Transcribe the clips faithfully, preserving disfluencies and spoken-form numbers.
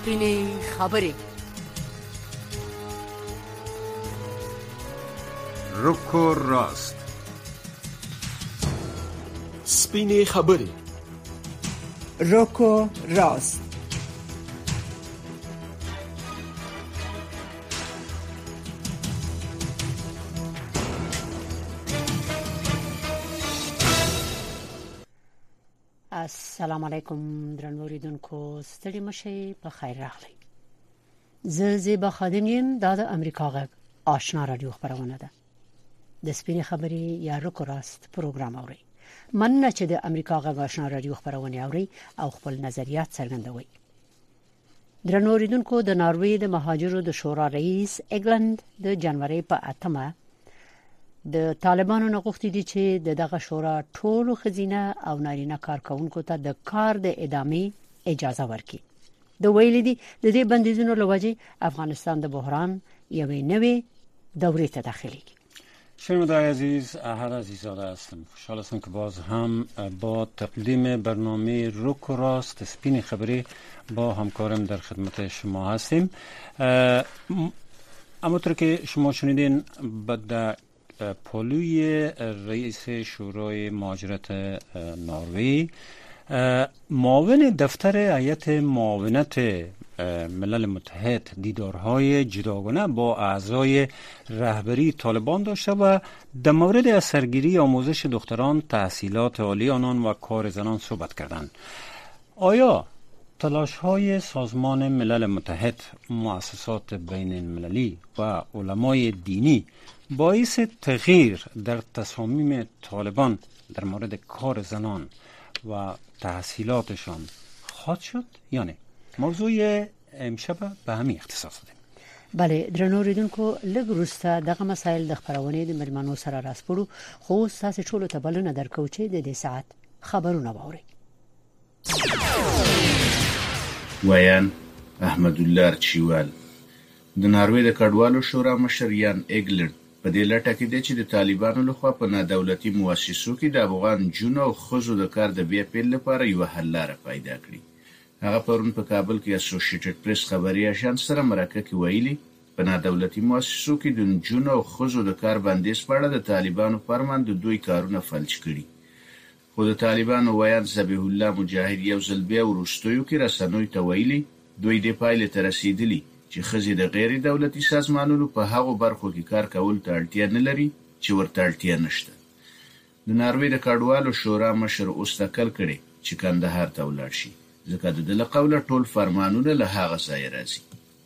سپینې خبرې. رکو راست. سپینې خبرې. رکو راست. السلام علیکم درنو اوریدونکو، ستړي مشئ، په خیر راغلی. زه زیبا خادم یم، دا د امریکا غږ آشنا رادیو خبرونه ده. د سپینې خبرې یا رکو راست پروګرام اوري. مننه چې د امریکا غږ آشنا رادیو خبرونه اوري او خپل نظریات څرګندوي. درنو اوریدونکو، د ناروې د مهاجرو د شورا رئیس اګلند د جنوري په اتمه د طالبانو نه غوښتي دي چې دغه شورا ټولو خزینه او نارینه کارکونکو ته د کار د ادامې اجازه ورکړي. د ویلي دي د دې بندیزونو لوجه افغانستان د بحران یوې نوې دورې ته داخليږي. شنونده‌های عزیز، احد عزیزاده هستم. خوشحال هستم که باز هم با تقدیم برنامه رک و راست سپین خبری با همکارم در خدمت شما هستیم. همونطور که شما شنیدین، بعد پالوی رئیس شورای مهاجرت نروژ، معاون دفتر هیئت معاونت ملل متحد دیدارهای جداگانه با اعضای رهبری طالبان داشته و در مورد از سرگیری آموزش دختران، تحصیلات عالی آنان و کار زنان صحبت کردند. آیا تلاش های سازمان ملل متحد، مؤسسات بین المللی و علمای دینی باعث تغییر در تصامیم طالبان در مورد کار زنان و تحصیلاتشان خواهد شد یا نه؟ موضوع امشب به همین اختصاص دادیم. بله درنو اوریدونکو، لږ وروسته دغه مسایل د خبرونې د مېرمنو سره راسپړو، خو تاسو ټول ته بلنه درکو چې د دې ساعت خبرونه واورئ. ویان احمد الله چیوال د ناروې د کډوالو شورا مشر یان اګلند په دې لټه کې دی چې د طالبانو لخوا په نادولتي مؤسسو کې د افغان جنو او ښځو د کار د بیا پیل لپاره یو حل لاره پیدا کړي. هغه پرون په کابل کې اسوسییټډ پریس خبري اژانس سره مرکه کې ویلي، په نادولتي مؤسسو کې د جنو او ښځو د کار بندیز په اړه د طالبانو فرمان د دوی کارونه فلج کړي. خو د طالبانو ویان ذبیح الله مجاهد یو ځل بیا وروستیو کې رسنیو ته ویلي، دوی د پایلې ته رسیدلي چې ښځې د غیر دولتي سازمانونو په هغو برخو کې کار کول ته اړتیا نه لري چې ورته اړتیا نشته. د ناروې د کډوالو شورا مشر اوس تکل کړي چې کندهار ته ولاړ شي، ځکه د ده له قوله ټول فرمانونه له هغه ځایه راځي.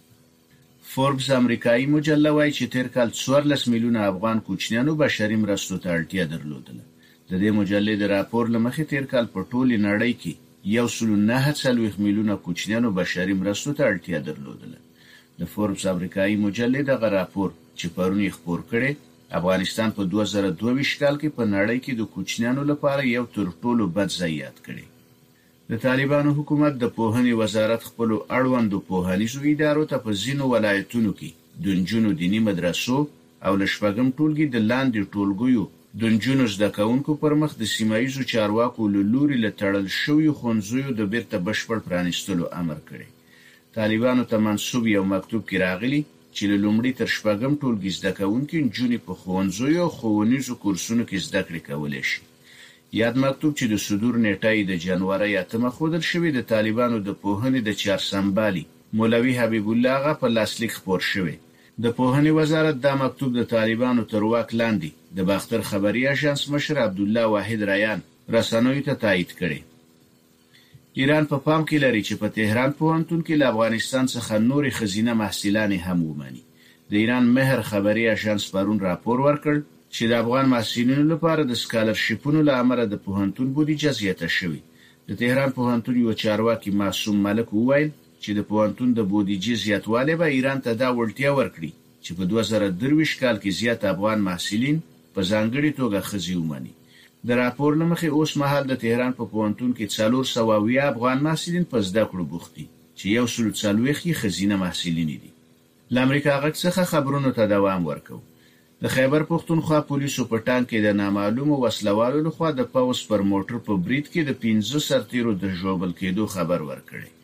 فوربس امریکایي مجله وایي چې تیر کال څوارلس میلیونه افغان کوچنیانو بشري مرستو ته اړتیا درلودله. د دې مجلې د راپور له مخې تیر کال په ټولې نړۍ کې یو سل نهه څلوېښت میلیونه کوچنیانو بشري مرستو ته اړتیا درلودله. د فوربس امریکایي مجلې دغه راپور چې پرون یې خپور کړی، افغانستان په دوه زره دوه ویشت کال کې په نړۍ کې د کوچنیانو لپاره یو تر ټولو بد ځای یاد کړی. د طالبانو حکومت د پوهنې وزارت خپلو اړوندو پوهنیزو ادارو ته په ځینو ولایتونو کې د نجونو دیني مدرسو او له شپږم ټولګي د لاندې ټولګیو د نجونو زده کوونکو پر مخ د سیمه ییزو چارواکو له لوري له تړل شویو ښوونځیو د بیرته بشپړ پرانیستلو امر کړی. طالبانو ته منسوب یو مکتوب کې راغلی چې له لومړي تر شپږم ټولګي زده کوونکي نجونې په ښوونځیو او ښوونیزو کورسونو کې زده کړې کولی شي. یاد مکتوب چې د صدور نیټه یې د جنوري اتمه ښودل شوې، د طالبانو د پوهنې د چارسمبالي مولوي حبیب الله هغه په لاسلیک خپور شوی. د پوهنې وزارت دا مکتوب د طالبانو تر واک لاندې د باختر خبري اژانس مشر عبدالله واحد ریان رسنیو ته تایید کړي. ایران په پام کې لري چې په تهران پوهنتون کې له افغانستان څخه نورې ښځینه محصلانې هم ومني. د ایران مهر خبري اژانس پرون راپور ورکړ چې د افغان محصلینو لپاره د سکالرشیپونو له امله د پوهنتون بودیجه زیاته شوې. د تهران پوهنتون یو چارواکي معصوم ملک وویل چې د پوهنتون د بودیجې زیاتوالی به ایران ته دا وړتیا ورکړي چې په دوه زره درویشت کال کې زیات افغان محصلین په ځانګړې توګه ښځې ومني. د راپور له مخې اوس مهال د تهران په پوهنتون کې څلور سوه اویا افغان محصلین په زده کړو بوخت دي چې یو سل څلوېښت یې ښځینه محصلینې دي. له امریکا غږ څخه خبرونو ته دوام ورکوو. د خیبر پښتونخوا پولیسو په ټانک کې د نامعلومو وسلوالو لخوا د پوځ پر موټر په برید کې د پنځه سرتیرو د ژوبل کېدو خبر ورکړی.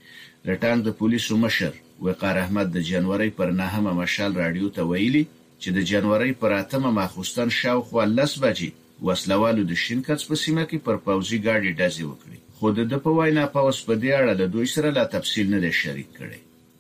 لټانګ د پولیسو مشر وقار احمد د جنوري پر نهمه مشال رادیو ته ویلي چې د جنوري پر اتمه ماخوستن شاوخوا لس بجې وسلوالو د شینکڅ په سیمه کې پر پوځي ګاډي ډزې وکړې. خو د په وینا پوس په دې اړه د دوی سره لا تفصیل نه دی شریک کړی.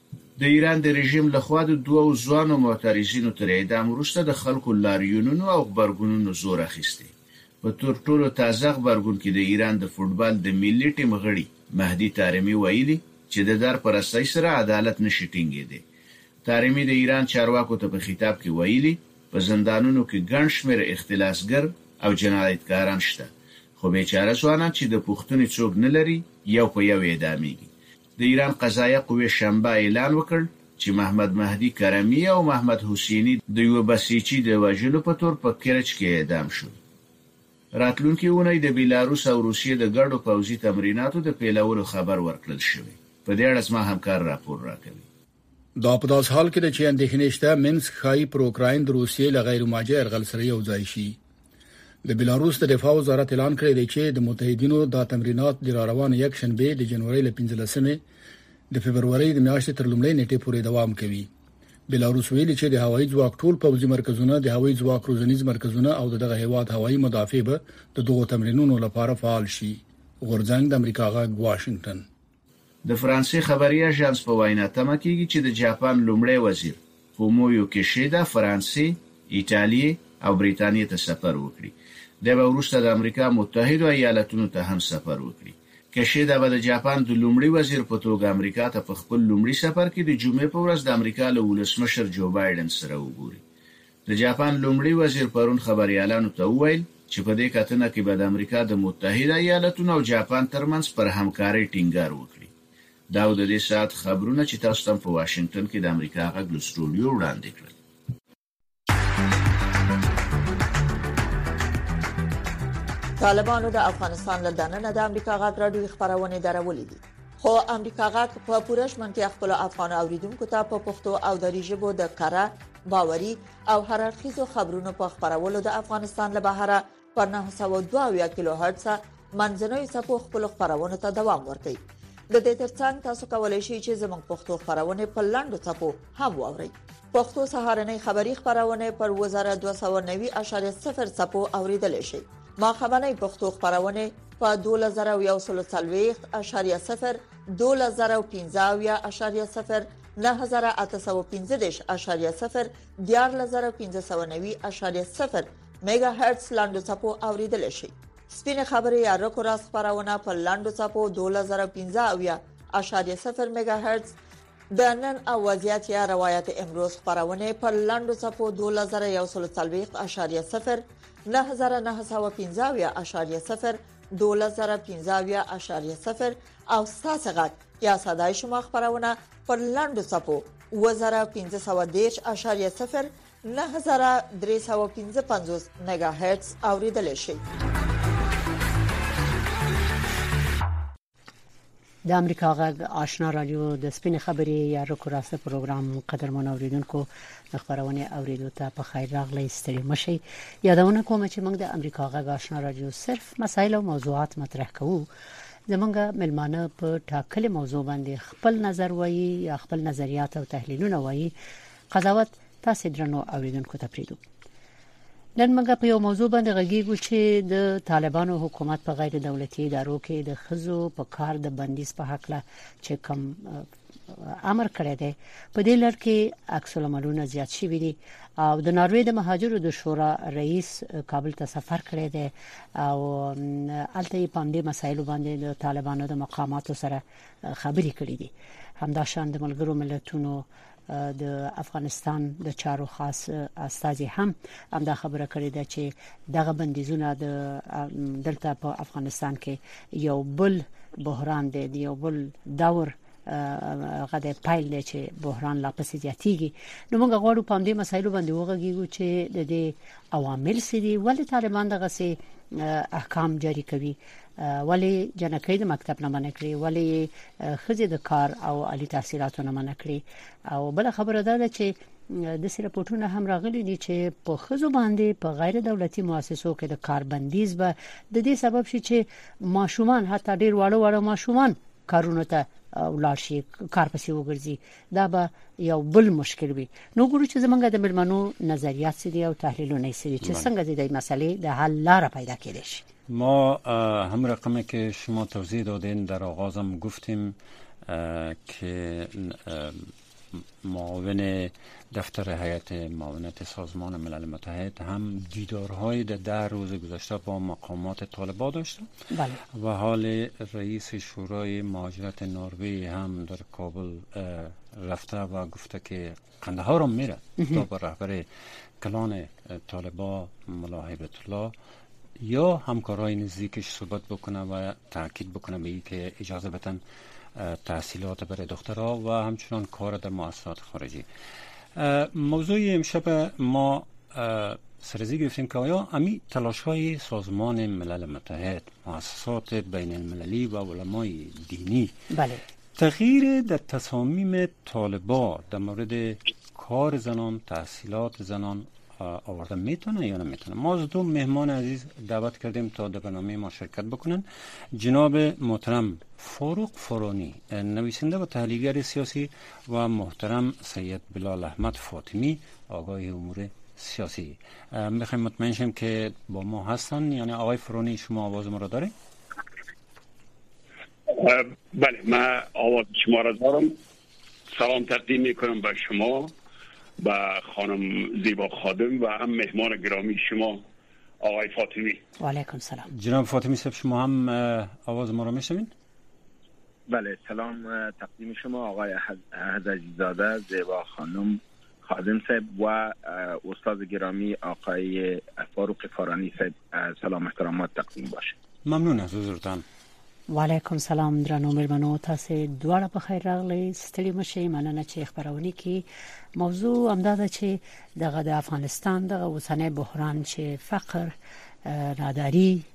د ایران د رژیم لخوا د دوه ځوانو معترضینو تر اعدام وروسته د خلکو لاریونونو او خبرګونونو زور اخیستی. په تر ټولو تازه خبرګون کې د ایران د فوتبال د ملي ټیم غړي مهدي طارمی ویلي چې د دار پر اساس سره عدالت نشي ټینګېدی. طارمی د ایران چارواکو ته په خطاب کې ویلي په زندانونو کې ګڼ شمېر اختلاسګر او جنایتکاران شته، خو بیچاره ځوانان چې د پښتوني څوک نه لري یو په یو اعدامېږي. د ایران قضایه قوه شنبه اعلان وکړ چې محمد مهدي کرمی او محمد حسینی د یو بسیجي د وژلو په تور په کرچ کې اعدام شول. راتلونکي اونۍ د بیلاروس او روسیې د ګډو پوځي تمریناتو د پیلولو خبر ورکړل شوی. په دې اړه زما همکار راپور راکوي. دا په داس حال کې د چې اندېښنې شته منسک خای پر اوکراین د روسیې لغیر ماجر یرغل سره یو ځای شي. د بیلاروس د دفاع وزارت اعلان کړی دی چې د متحدینو د تمرینات د روان یک شنبه د جنوري ل پنځلسمې د فبرवरी د میاشتې تر لومړۍ نیټې پورې دوام کوي. بیلاروس ویلي چې د هوایي ځواک ټول پوځي مرکزونه، د هوایي ځواک روزنیز مرکزونه او دغه هیواد هوایي مدافع به د دغو تمرینونو لپاره فعال شي. غورځنګ د امریکا غږ واشنگټن. د فرانسې خبري اژانس په وینا تمه کیږي چې د جاپان لومړی وزیر فومویو کیشیدا فرانسې، ایتالیا او بریتانیا ته سفر وکړي. د وروسته د امریکا متحده ایالاتونو ته هم سفر وکړي. کیشیدا به د جاپان د لومړي وزیر په توګه امریکا ته په خپل لومړي سفر کې د جمعې په ورځ د امریکا له ولسمشر جو بایدن سره وګوري. د جاپان لومړي وزیر پرون خبريالانو ته وویل چې په دې کتنه کې به د امریکا د متحده ایالاتونو او جاپان ترمنځ پر همکارۍ ټینګار وکړي. دا د دې سات خبرونه چې تاسو ته په واشنگټن کې د امریکا غږ له سټوډیو وړاندې کړل. طالبانو د افغانستان له دننه د امریکا غږ راډیو خبرونه درولې دي، خو امریکا غږ په پوره شمنتیا خپل افغان اوریدونکو ته په پښتو او دری ژبه د کاره باوري او هررخیزو خبرونو په خبرولو د افغانستان له بهره پر نه سوه دوه کیلو هرتز منځنوي څپو خپل خبرونه ته دوام ورکوي. د دې ترڅنګ تاسو کولای شئ چې زموږ پښتو خبرونه په لاندو څپو هم واورئ. پښتو سهارنۍ خبری خبرونه پر وزارت دوه سوه نوي اعشاریه صفر څپو اوریدل شي. ما خبرنۍ پښتو خبرونه په دوه زره یو سل څلوېښت اعشاریه صفر، دوه زره پنځه اعشاریه صفر، نه زره اته سوه پنځه دېرش اعشاریه صفر، دیارلس زره پنځه سوه نوي اعشاریه صفر میگا هرتز لاندو څپو اوریدل شي. سپینه خبري یا رکو راس خبرونه په لاندو څپو دوه زره پنځه اعشاریه صفر میگا هرتز، د نن او وضعیت یا روایت امروز خبرونه په لاندو څپو دوه زره یو سل څلوېښت اعشاریه صفر، نه زره نه سوه پنځه اعشاریه صفر، دوه زره پنځه اعشاریه صفر او ستاسو غږ یا صداي شما خبرونه پر لاندو څپو اوه زره پنځه سوه دېرش اعشاریه صفر، نه زره درې سوه پنځه پنځوس میگا هرتز اوریدل شي. د امریکا غږ آشنا رادیو د سپین خبري یا رکو راسته پروګرام قدرمن اوریدونکو خبرونه اوریدو ته په خیر راغلی ستړي مشي. یادونه کوم چې موږ د امریکا غږ آشنا رادیو صرف مسایل او موضوعات مطرح کوو. زمونږ ملمانه په ټاکلې موضوع باندې خپل نظر وایي یا خپل نظریات او تحلیلونه وایي. قضاوت تاسو درنو اوریدونکو ته پریدو. نن موږ په یو موضوع باندې غږیږو چې د طالبانو حکومت په غیر دولتي ادارو کې د خزو په کار د بندیز په حق له چې کوم امر کړی دی په دې لړ کې عکس العملونه زیات شوي دي او د ناروې د مهاجرو د شورا رئیس کابل ته سفر کړی دی او الته په دې مسایلو باندې د طالبانو د مقاماتو سره خبرې کړې دي. همداشان د ملګرو ملتونو د افغانستان د چارو خاص استازي هم همدا خبره کړې ده چې دغه بندیزونه د دلته په افغانستان کې یو بل بحران دی، یو بل دور غده پایل دی چې بحران لا پسې زیاتیږي. نو موږ غواړو په دې مسایلو باندې وغږیږو چې د دې عوامل څه دي، ولې طالبان دغه سي احکام جاری کوي، ولی جنکې د مکتب نه منع کړی، ولی خزې د کار او عالی تحصیلاتو نه منع کړی. او بل خبره ده چې د سره پټونه هم راغلي دي چې په خزو باندې په غیر دولتي مؤسسو کې د کار بندیز به د دې سبب شي چې ماشومان حتی ډیر واړه واړه ماشومان کارونه ته ولاړ شي کار پسې وګرځي دا به یو بل مشکل وي نو ګورو چې زمونږ د ملمنو نظریات سړي او تحلیلونه سړي چې څنګه د دې مسلې د حل لار پیدا کړي شي. ما هم رقمی که شما توضیح دادین در آغازم گفتیم که معاون دفتر هیئت معاونت سازمان ملل متحد هم دیدارهای در ده روز گذشته با مقامات طالبان داشت و حال رئیس شورای مهاجرت نروژ هم در کابل رفته و گفته که قندهار هم میره تا با رهبر کلان طالبان ملا هیبت الله یا همکارای نزدیکش صحبت بکنه و تاکید بکنه به این که اجازه بدن تحصیلات برای دخترها و همچنان کار در مؤسسات خارجی. موضوع امشب ما سرزی گرفتیم که آیا امی تلاش های سازمان ملل متحد، مؤسسات بین المللی و علمای دینی بله. تغییر در تصامیم طالبان در مورد کار زنان، تحصیلات زنان آورده میتونه یا نمیتونه؟ ما از دو مهمان عزیز دعوت کردیم تا در برنامه ما شرکت بکنن. جناب محترم فاروق فارانی نویسنده و تحلیلگر سیاسی و محترم سید بلال احمد فاطمی آگاه امور سیاسی. میخوایم مطمئن شیم که با ما هستن. یعنی آقای فارانی شما آواز ما را دارید؟ بله من آواز شما را دارم. سلام تقدیم میکنم به شما با خانم زیبا خادم و هم مهمان گرامی شما آقای فاطمی. و علیکم سلام. جناب فاطمی صاحب شما هم آواز ما را میشنوید؟ بله سلام تقدیم شما آقای عزیزاده زیبا خانم خادم صاحب و استاد گرامی آقای فاروق فارانی صاحب. سلام احترامات تقدیم باشه. ممنون از حضورتان. و علیکم سلام درنو مېلمنو تاسو دواړه په خیر راغلی ستړي مشي مننه چې خبرونه کې موضوع امداده چې دغه د افغانستان دغه اوسنۍ بحران چې فقر ناداری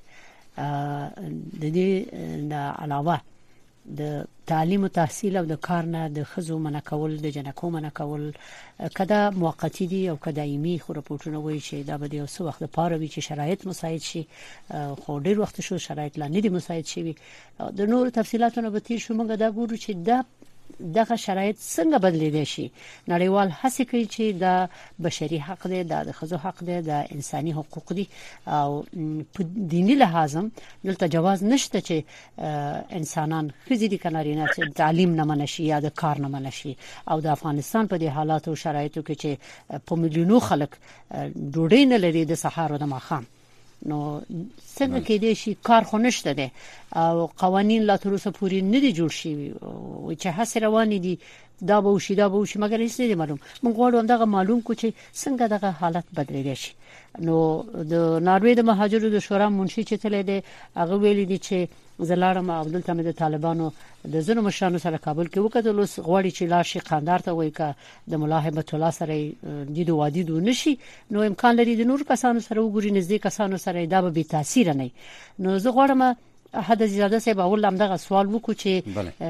د دې د علاوه د تعلیم او تحصیل او د کار نه د خزو منکول د جنکو منکول کدا موقتی دي او کدا ایمي خو راپورټونه وایي چې دا به د اوس وخت لپاره وي چې شرایط مساعد شي خو ډیر وخت شو شرایط لا نه دي مساعد شي. د نور تفصيلاتونه به تیر شو موږ دا ګورو چې دا دغه شرایط څنګه بدلیدي شي. نړیوال هڅه کوي چې دا بشري حق دی، د خزو حق دی، د انساني حقوق دي او په دیني لحاظم دلته جواز نشته چې انسانان خزي دي کنارینه چې تعلیم نه منشي یا د کار نه منشي. او د افغانستان په دې حالات او شرایطو کې چې په میلیونو خلک ډوډۍ نه لري د سهار او د ماښام نو څنګه کې دي شي کار خو نشته دي او قوانين لا تر اوسه پوری نه دي جوړ شي او چې هڅه روانې دي دا به وشي دا به وشي مګر هیڅ نه دي معلوم. موږ غواړو دغه معلوم کو چې څنګه دغه حالت بدلیږي شي. نو د ناروې د مهاجرو د شورا منشي چې تل دي هغه ویلي دي چې زلارم عبدل تمه د طالبانو د زنو مشرانو سره کابل کې وکړل اوس غواړي چې لاشي قندار ته وای ک د ملاحبت الله سره دیدو وادیدو نشي. نو امکان لري د نور کسانو سره وګوري نږدې کسانو سره دا به تاثیر نه. نو زه غواړم حد زیاده سه به اول لمدغه سوال وکړو چې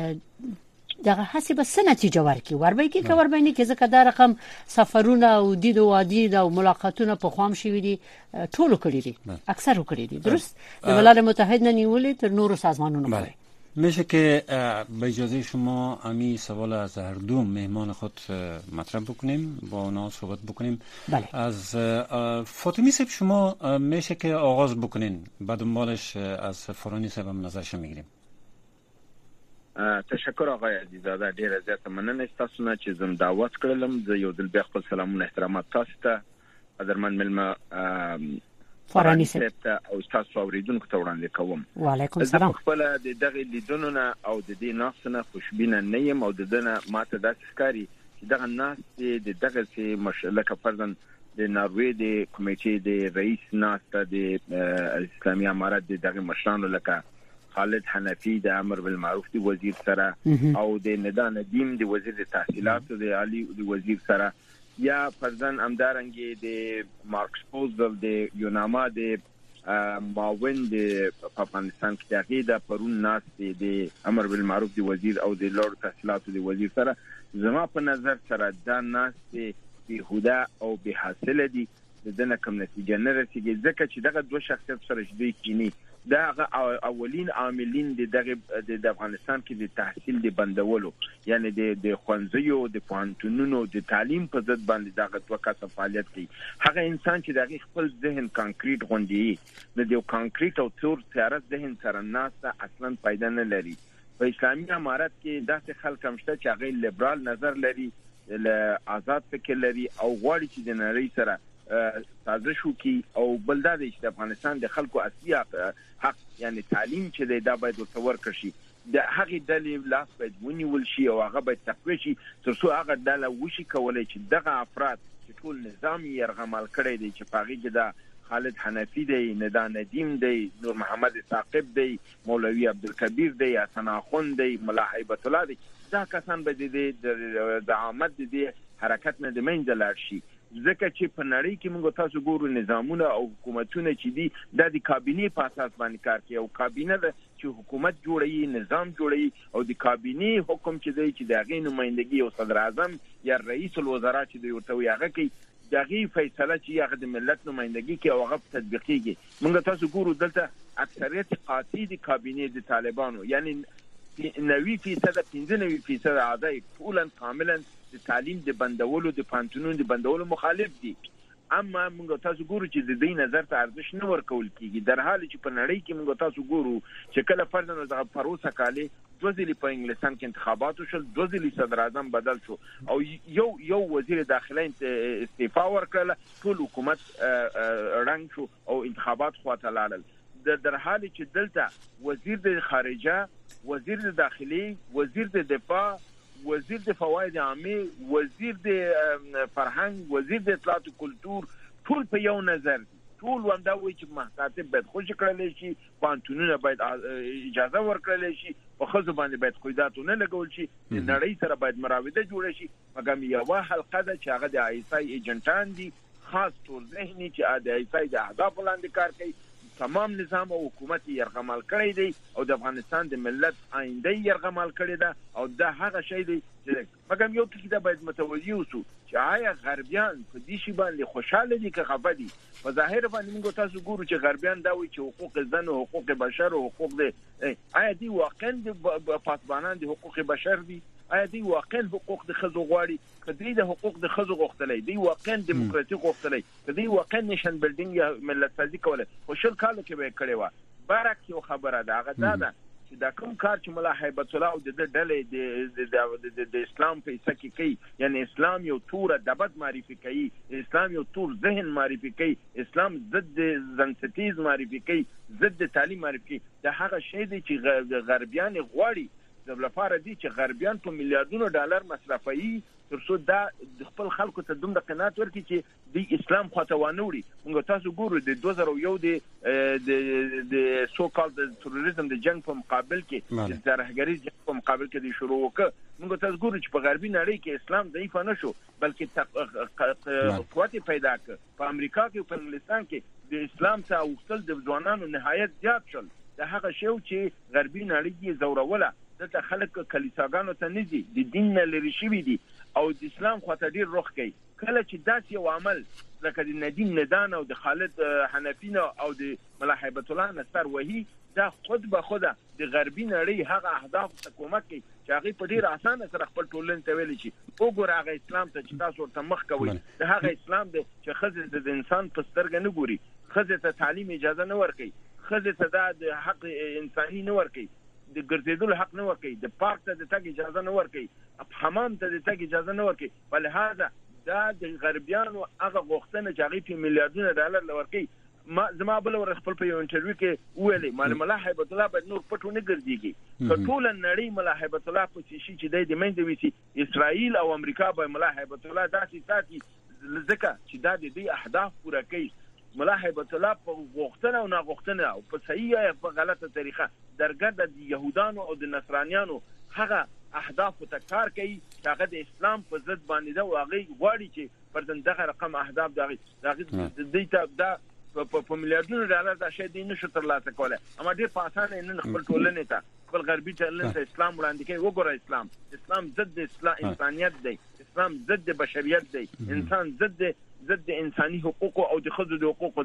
دغه حسب سنتیجه ورکړي وربې کې کور بینه کې ځکه دا رقم سفرونه او دیدو وادي او ملاقاتونه په خوام شوې دي ټولو کړی دي اکثر کړی دي درست د ملل متحد نه نیولې تر نورو سازمانونو پورې. میشه که به اجازه شما امی سوال از هر دو مهمان خود مطرح بکنیم با اونا صحبت بکنیم. بله. از فاطمی صاحب شما میشه که آغاز بکنین بعد دنبالش از فارانی صاحب هم نظرش میگیریم. تشکر آقای عزیزاده ډیره زیاته مننه تاسو نه چې زم دعوت کړلم د یو دل بیا خپل سلامونه احترامات تاسو ته قدرمن ملما فارانی صاحب او تاسو اوریدونکو ته وړاندې کوم. وعلیکم السلام. خپل د دغه لیدونو نه او د دې ناقصنه خوشبینه نه یم او د دنه ماته د ښکاری چې دغه ناس د دغه سي مشلکه فرضاً د ناروې د کمیټې د رئیس ناسته د اسلامي امارات د دغه مشرانو لکه خالد حنفی د امر بالمعروف دی وزیر سره او د ندا ندیم دی وزیر د تحصیلات د عالی دی وزیر سره یا فرضاً امدارنګي د مارکس پوزل د یوناما د معاون د افغانستان کې دغه د پرون ناس د امر بالمعروف دی وزیر او د لوړ تحصیلات دی وزیر سره زما په نظر سره دا ناس به هدا او به حاصل دي دنه کوم نتیجه نه رسیږي ځکه چې دغه دوه شخصیت سره شدي کینی دا اولین عاملین د دغه د افغانستان کې د تحصیل د بندولو یعنی د د خوانزیو د پوهنتونونو د تعلیم په ضد باندې دغه توکه فعالیت کوي. هغه انسان چې دغه خپل ذهن کانکریټ غونډي نه دی کانکریټ او تور تیار ذهن سره ناسه اصلا پیدا نه لري. په اسلامي امارت کې داسې خلک هم شته چې هغه لیبرال نظر لري، آزاد فکر لري او غواړي چې د نړۍ سره سازش وکړي او بل دا دی چې د افغانستان د خلکو اصلي حق یعنی تعلیم چې دا باید ورته کړي، د هغه ډلې لاس باید ونیول شي او هغه باید تقویه شي تر څو هغه ډله وشي کولای چې دغه افراد چې ټول نظام یې یرغمل کړی دی چې پاغي کې دا خالد حنفی دی، ندا ندیم دی، نور محمد ثاقب دی، مولوی عبدالکبیر دی، حسن اخوند دی، ملا هیبت الله دی، دا کسان به د عامت د حرکت نه د منځ لاړ شي. ځکه چې په نړۍ کې موږ تاسو ګورو نظامونه او حکومتونه چې دي د کابینې په اساس باندې کار کوي او کابینه د چې حکومت جوړوي، نظام جوړوي او د کابینې حکم چې دی چې د هغې نمائندګي او صدر اعظم یا رئیس الوزرا چې دی ورته وي هغه کوي، د هغې فیصله چې هغه د ملت نمائندګي کوي او هغه تطبیقیږي. موږ تاسو ګورو دلته اکثریت قاطع د کابینې د طالبانو یعنی نوي فیصد پنځه نوي فیصد اعضای ټولا کاملا د تعلیم د بندولو د پانتونونو د بندولو مخالف دي. اما موږ تاسو ګورو چې د دې نظر ته ارزښت نه ورکول کیږي، در حال چې په نړۍ کې موږ تاسو ګورو چې کله فرضاً د پروسه کاله دوه ځلې په انګلستان کې انتخابات وشول، دوه ځلې صدر اعظم بدل شو او یو یو وزیر داخله استعفا ورکړه، ټول حکومت رنګ شو او انتخابات خواته لاړل. در حال چې دلته وزیر د خارجه، وزیر د داخلي، وزیر د دفاع، وزیر د فواید عامه، وزیر د فرهنګ، وزیر د اطلاعات او کلتور ټول په یو نظر دي. ټول وندا وایي چې محتاط باید خوش کړل شي، پانتونونه باید اجازه ورکړل شي، په خزو باندې باید قیداتونه لګول شي، د نړۍ سره باید مراوده جوړ شي. مګم یو حلقه ده چې هغه د آیسای ایجنټان دي، خاص ټول ذهني چې د آیسای د اهداف لاندې کار کوي. تمام نظام او حکومت یرغمل کړی دی او د افغانستان د ملت آینده یرغمل کړی ده او دا هغه شی دی چې مګم یو ټکی دا باید متوجي اوسو چې آیا غربیان په دې شی باندې خوشاله دي که خفه دي. په ظاهر باندې موږ تاسو ګورو چې غربیان دا وایي چې حقوق زن او حقوق بشر او حقوق دي، آیا دی واقعا د پاسبانان د حقوق بشر دي؟ آیا دی واقعا حقوق د خزو غواړي؟ کدی د حقوق د خزو غوښتلې دی واقعا دیموکراتیک غوښتلې، کدی واقعا نشن بلډینګ یا ملت سازي کوله خو شل کال کې به کړي و. برعکس یو خبره ده هغه دا ده چې دا کوم کار چې مولا هیبت الله او د ډلې د اسلام په اساس کې کوي یعنی اسلام یو تور دبد معرفي کوي، اسلام یو تور ذهن معرفي کوي، اسلام ضد زنستیز معرفي کوي، ضد تعلیم معرفي کوي. دا هغه شی دی چې غربیان غواړي د لپاره دي چې غربیان په میلیارډونو ډالر مصرفوي ترڅو دا خپل خلکو ته دومره قناعت ورکړي چې د اسلام خواته وانه وړي. موږ تاسو ګورو د دوه زره یو د د سو کال د تروریزم د جنگ په مقابل کې د ترهګری جنگ په مقابل کې د شروع وکړ. موږ تاسو ګورو چې په غربي نړۍ کې اسلام ضعیف نه شو بلکې قوت پیدا کړ. په امریکا کې په انګلستان کې د اسلام ته اوصل د ځوانانو نهایت زیات شول. دا هغه شی چې غربي نړۍ یې زوروله، دلته خلک کلیساګانو ته نه ځي، د دین نه لرې شوي دي او د اسلام خواته ډېر رخ کوي. کله چې داسې یو عمل لکه د ندیم ندان او د خالد حنفي او د ملا هیبت الله نه سر وهي، دا خود به خوده د غربي نړۍ هغه اهداف ته کومک کوي چې هغې په ډېر اسانه سره خپل ټولنې ته ویلی شي وګوره هغه اسلام ته چې تاسو ورته مخ کوئ، د هغه اسلام دی چې ښځې د انسان په سترګه نه ګوري، ښځې ته تعلیم اجازه نه ورکوي، ښځې ته دا د حق انساني نه ورکوي، د ګرځېدلو حق نه ورکوي، د پارک ته د تګ اجازه نه ورکوي، حمام ته د تګ اجازه نه ورکوي. په لهذا دا د غربیانو هغه غوښتنه چې هغې په میلیارډونه ډالر ورکوي. ما زما بل ور خپل په یو انټرویو کې ویلې مال ملا هیبت الله باید نور پټو نه ګرځيږي که ټول نړۍ ملا هیبت الله په شي چې د منځ وي اسرائیل او امریکا به ملا هیبت الله داسې ساتي ځکه چې دا د دې اهداف پوره کوي. ملا هیبت الله په غوښتنه او ناغوښتنه او په صحیح یا په غلطه طریقه درګرد د يهودانو او د نصرانيانو هغه اهداف ته کار کوي چې هغه د اسلام په ضد باندې دا واغی غواړي چې پردن دغه رقم اهداف دغه دغه د دې ته دا په میلیارډونو ډالر دا شی دی نشو ترلاسه کولای. اما ډېر په اسانه نه خپل ټولنې ته خپل غربي ټولنې ته اسلام وړاندې کوي. وګوره اسلام اسلام ضد اسلام انسانيت دی، اسلام ضد بشریت دی، انسان ضد ضد انساني حقوق او د خځو د حقوق دی.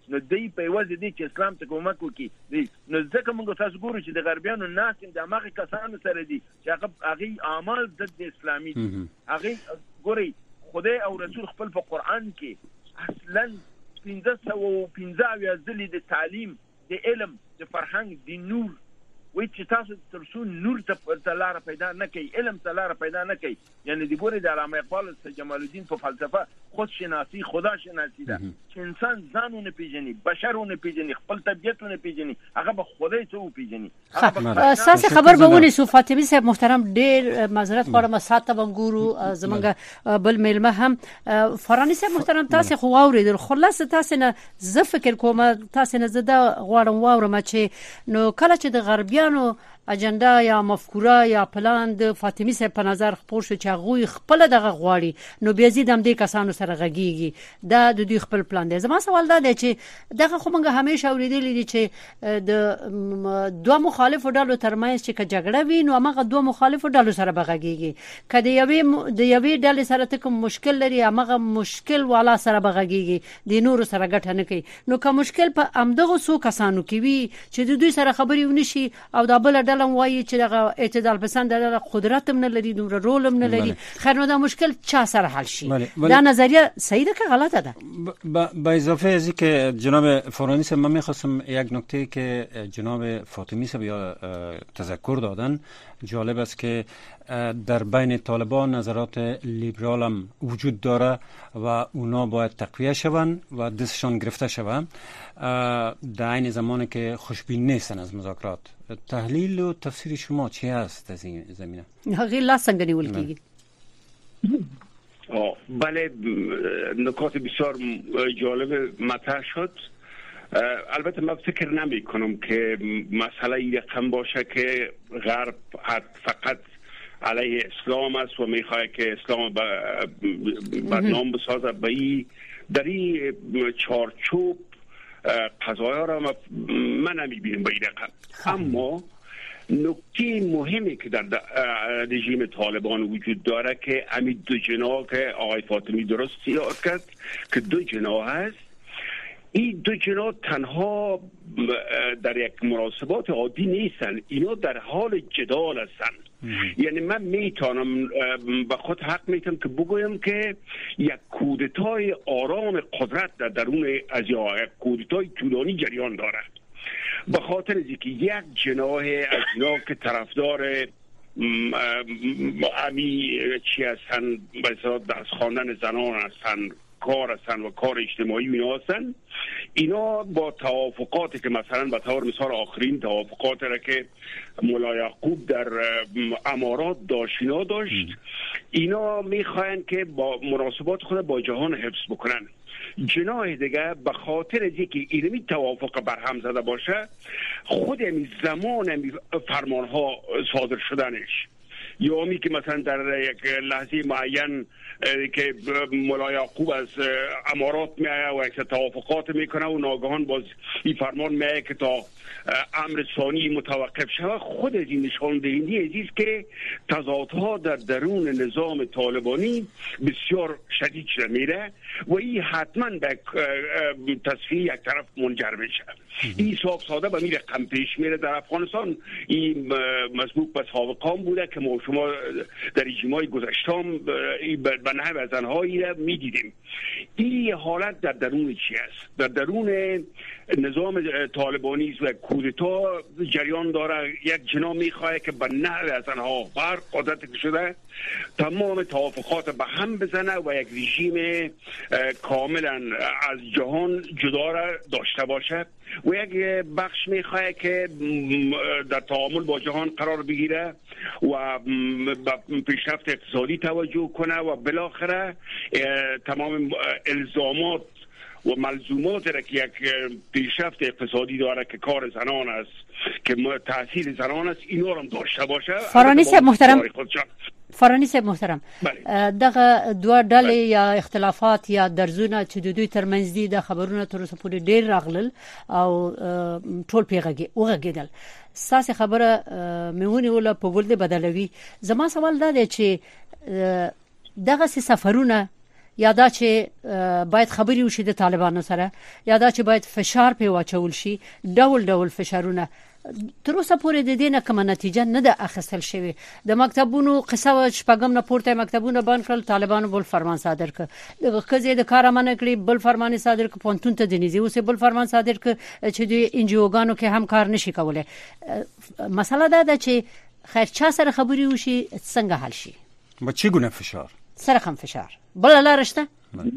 نو دوی په وځي دي چې اسلام ته کومک وکړي نو ځکه موږ تاسو ګورو چې د غربیانو ناس د هغه کسانو سره دي چې هغه هغه اعمال ضد اسلامي دي هغه ګوري خدای او رسول خپل په قران کې اصلا پنځه سوه او پنځه اویا ځلې د تعلیم د علم د فرهنګ د نور وای چې تاسو ترڅو نور ته لار پیدا نه کوي علم ته لار پیدا نه کوي یعنی د ګوري د علامه اقبال جمال الدین په فلسفه خود شناسی خدا شناسی ده چې انسان ځانونه پیژني بشرونه پیژني خپل طبيعتونه پیژني هغه به خدای ته پیژني اساس خبر به ونی سو فاطمی صاحب محترم ډیر معذرت غواړم ساته بنګورو زمونږ بل میلمه هم فرانی صاحب محترم تاسو خو اوریدل خلاص تاسو نه زه فکر کوم تاسو نه زده غواړم واورم چې نو کله چې د غربي نو اجنډا یا مفکوره یا پلان د فاطمی صاحب په نظر خپور شو چې هغه خپل دغه غواړي نو بیا زی دم دې کسانو سره غږیږي دا د دوی خپل پلان دی زما سوال دا دی چې دغه خو موږ همیشه اوریدلی دي چې د دوه مخالفو ډلو ترمنځ چې جګړه وي نو هغه دوه مخالفو ډلو سره بغږیږي کله یوې د یوې ډلې سره کوم مشکل لري هغه مشکل والا سره بغږیږي د نور سره ګټه نه کوي نو که مشکل په امدغه سو کسانو کې وي چې د دوی سره خبري ونشي او دا بل ډله وایي چې دغه اعتدال پسند دغه قدرت هم نه لري دومره رول هم نه لري خیر نو دا مشکل چا سره حل شي دا نظریه صحیح ده که غلطه ده با اضافه از اینکه جناب فرانی صاحب من می‌خواستم یک نکته که جناب فاطمی صاحب یا تذکر دادن جالب است که در بین طالبان نظرات لیبرال هم وجود داره و اونا باید تقویه شوند و دستشان گرفته شوند در این زمانی که خوشبین نیستن از مذاکرات تحلیل و تفسیر شما چی است از این زمینه؟ غیر لا څنګه نیول کیږي بله نکات بسیار جالب مطرح شد البته من فکر نمی کنم که مسئله یکم باشه که غرب فقط علیه اسلام است و میخواد که اسلام بدنام بسازه به این در این چارچوب قضایا را من نمیبینم به این رقم اما نکته مهمی که در رژیم طالبان وجود داره که همین دو جناح که آقای فاطمی درست یاد کرد که دو جناح هست این دو جناح تنها در یک مناسبات عادی نیستن اینا در حال جدال هستن یعنی من میتونم به خود حق میتونم که بگویم که یک کودتای آرام قدرت در درون از یا یک کودتای طولانی جریان دارد به خاطر اینکه یک جناح از اینا که طرفدار امی چی هستن به دست خواندن زنان هستن کار هستن و کار اجتماعی اینا هستن اینا با توافقاتی که مثلا به طور مثال آخرین توافقات را که مولا یعقوب در امارات داشت اینا داشت اینا میخواین که با مناسبات خود با جهان حفظ بکنن جناح دیگه به خاطر از اینکه اینمی توافق برهم زده باشه خود امی زمان امی فرمان ها صادر شدنش یا امی که مثلا در یک لحظه معین که مولا یعقوب از امارات میایه و یک توافقات میکنه و ناگهان باز این فرمان میایه که تا امر ثانی متوقف شود خود از این نشان دهنده است که تضادها در درون نظام طالبانی بسیار شدید شده میره و این حتما به تصفیه یک طرف منجر میشه این صاحب ساده به میره رقم پیش میره در افغانستان این مسبوق به سابقان بوده که ما شما در رژیم‌های گذشته‌ام به نحو از آنهایی را میدیدیم این حالت در درون چی است در درون نظام طالبانی و کودتا جریان داره یک جناح میخواه که به نحو از آنها بر قدرت شده تمام توافقات به هم بزنه و یک رژیم کاملا از جهان جدا را داشته باشه و یک بخش میخواه که در تعامل با جهان قرار بگیره و به پیشرفت اقتصادی توجه کنه و بالاخره تمام الزامات و ملزومات را که یک پیشرفت اقتصادی داره که کار زنان است که تاثیر زنان است اینا رو هم داشته باشه فرانی صاحب محترم فرانی صاحب محترم دغه دوه ډلې یا اختلافات یا درزونه چې د دوی ترمنځ دي د خبرونه تر اوسه پورې ډېر راغلل او ټول پیغږي وغږیدل ساسه خبره میونی ولا په ولده بدلوي زما سوال دا دی چې دغه سفرونه یا دا چې باید خبري وشي د طالبانو سره یا دا چې باید فشار په واچول شي ډول ډول فشارونه تر اوسه پورې د دې نه کومه نتیجه نه ده اخیستل شوې د مکتبونو قصه شپږم نه پورته مکتبونه بند کړل طالبانو بل فرمان صادر کړ د خزې د کار منع کړی بل فرمان صادر کړ پونتون ته د نيزي اوسه بل فرمان صادر کړ چې د انجیوګانو کې هم کار نشي کولای مسله دا ده چې خیر چا سره خبري وشي څنګه حل شي با چه گونه فشار سره هم فشار بل لارشته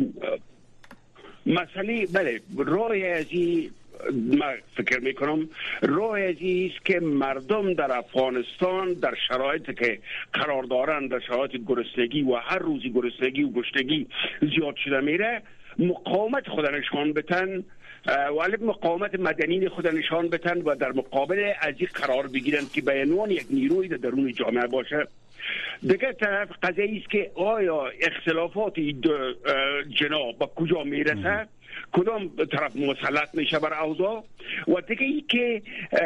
مسئله بله روی ازی ما فکر میکنم روی ازی است که مردم در افغانستان در شرایطی که قرار دارند در شرایط گرسنگی و هر روزی گرسنگی و گشتگی زیاد شده میره مقاومت خود نشان بدن ولی مقاومت مدنی خود نشان بدن و در مقابل ازی قرار بگیرن که به عنوان یک نیروی در درون جامعه باشه. دیگه طرف قضیه است که آیا اختلافات جناب به کجا میرسه کدام طرف مسلط میشه بر اوضاع و دیگه ای که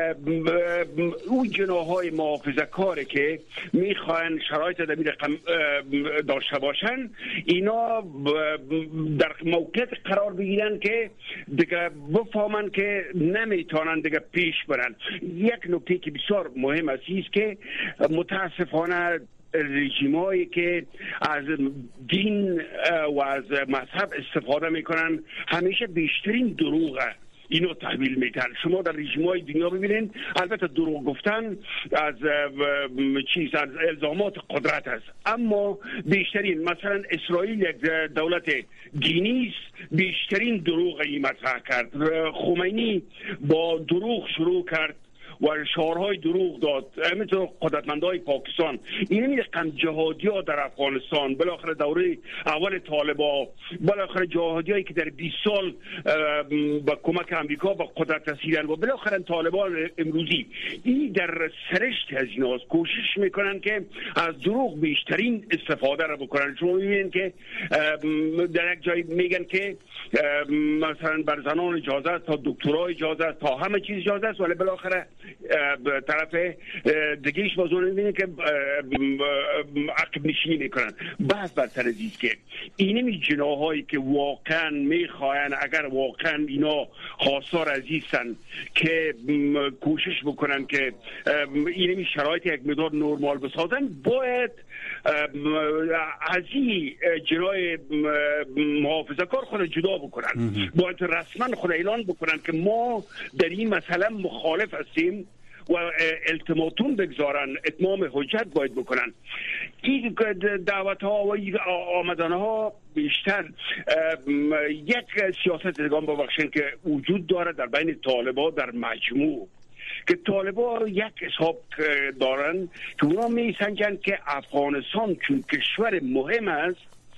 اون جناحهای محافظه کاری که میخواین شرایط در رقم داشته باشن اینا در موقعیت قرار بگیرن که دیگه بفهمن که نمیتونن دیگه پیش برن. یک نکته که بسیار مهم است است که متاسفانه رژیمایی که از دین و از مذهب استفاده میکنن همیشه بیشترین دروغ اینو تحویل میدن. شما در رژیم‌های دنیا ببینید البته دروغ گفتن از چیز از الزامات قدرت است اما بیشترین مثلا اسرائیل یک دولت دینی است بیشترین دروغ این مطرح کرد. خمینی با دروغ شروع کرد و شعارهای دروغ داد همینطور قدرتمندای پاکستان این رقم جهادی ها در افغانستان بالاخره دوره اول طالبان بالاخره جهادی هایی که در بیست سال با کمک امریکا با قدرت رسیدن و بالاخره طالبان امروزی این در سرشت از ایناست کوشش میکنن که از دروغ بیشترین استفاده را بکنن. شما میبینید که در یک جای میگن که مثلا بر زنان اجازه است تا دکترا اجازه است تا همه چیز اجازه است ولی بالاخره طرف دیگهش بازون میبینه که عقب نشینی میکنن. بس بر سر دیست که اینمی جناهایی که واقعا میخواین اگر واقعا اینا خواستار عزیزن که کوشش بکنن که اینمی شرایط یک مقدار نرمال بسازن باید از این جنای محافظه کار خود جدا بکنن باید رسما خود اعلان بکنن که ما در این مسئله مخالف هستیم و التماتون بگذارن اتمام حجت باید بکنن. این دعوت ها و آمدن ها بیشتر یک سیاست دیگه ببخشین که وجود داره در بین طالبان در مجموع که طالبان یک حساب دارن که اونا می سنجن که افغانستان چون کشور مهم است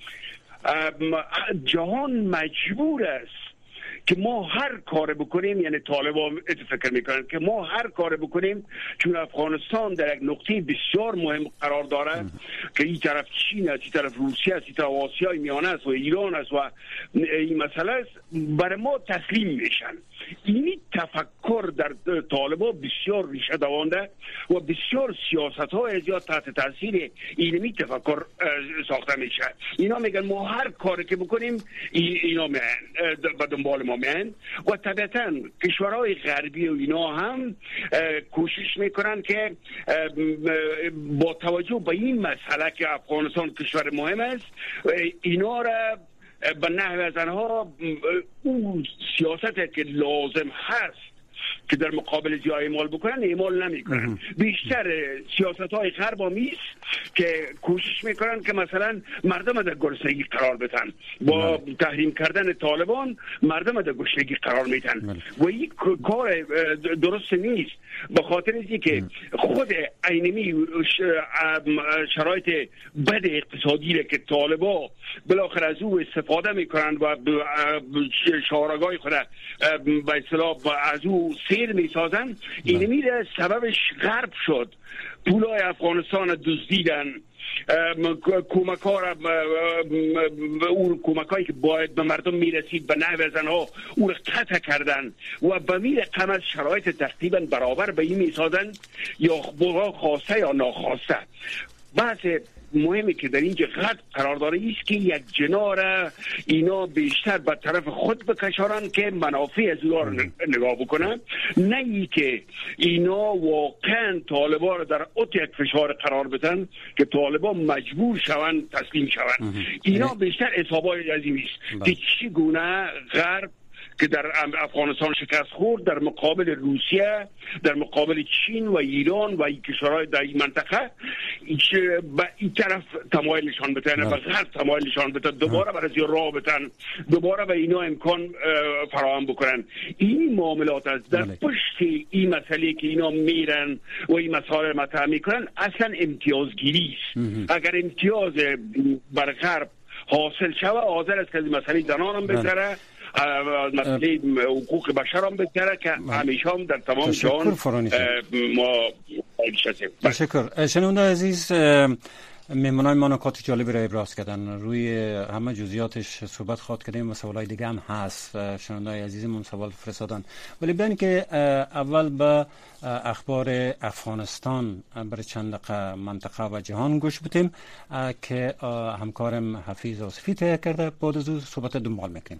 جهان مجبور است که ما هر کار بکنیم یعنی طالبان فکر میکنن که ما هر کار بکنیم چون افغانستان در یک نقطه بسیار مهم قرار داره که این طرف چین است این طرف روسیه است این طرف آسیای میانه است و ایران است و این مسئله است برای ما تسلیم میشن. این تفکر در طالبان بسیار ریشه دوانده و بسیار سیاست های زیاد تحت تاثیر اینمی تفکر ساخته میشه. اینا میگن ما هر کاری که بکنیم اینا میان به دنبال ما میان و طبعا کشورهای غربی و اینا هم کوشش میکنن که با توجه به این مسئله که افغانستان کشور مهم است اینا را به نحو از آنها اون سیاست که لازم هست که در مقابل زی اعمال بکنن اعمال نمی کنن. بیشتر سیاست های غرب آمیز که کوشش میکنن که مثلا مردم در گرسنگی قرار بدن با تحریم کردن طالبان مردم در گرسنگی قرار میدن و این کار درست نیست به خاطر اینکه که خود اینمی شرایط بد اقتصادی که طالبان بالاخره از او استفاده میکنن و شعارگاه خود به اصطلاح از او سیر میسازن اینمی را سببش غرب شد. پولای افغانستان دزدیدن کمک ها را اون کمک هایی که باید به مردم میرسید به نحو زنها او را قطع کردن و به می رقم از شرایط تقریبا برابر به این میسازن یا بغا خواسته یا ناخواسته. بحث مهمی که در اینجا غرب قرار داره است که یک جناح را اینا بیشتر به طرف خود بکشارن که منافع از اونها را نگاه بکنن، نه ای که اینا واقعا طالبان را در اوت یک فشار قرار بدن که طالبان مجبور شوند تسلیم شوند. اینا بیشتر حسابای عظیمی است که چگونه غرب که در افغانستان شکست خورد در مقابل روسیه، در مقابل چین و ایران و این کشورهای در این منطقه به این طرف تمایل نشان بتن، به غرب تمایل نشان بتن، دوباره برای راه بتن، دوباره به اینا امکان فراهم بکنن. این معاملات است در پشت این مسئله که اینا میرن و این مسائل مطرح میکنن اصلا امتیازگیری است. اگر امتیاز بر غرب حاصل شود حاضر است که از مسئله زنان هم بگذره، مسئله حقوق بشر هم بگذره که همیشه هم در تمام جهان ما هستیم. تشکر. شنونده عزیز، مهمانان ما نکات جالبی را ابراز کردن، روی همه جزئیاتش صحبت خواهد کردیم و سوالای دیگه هم هست. شنونده عزیزمون سوال فرستادن، ولی بیان که اول به اخبار افغانستان برای چند دقیقه منطقه و جهان گوش بدیم که همکارم حفیظ آصفی تهیه کرده. بعد از اون صحبت دنبال میکنیم.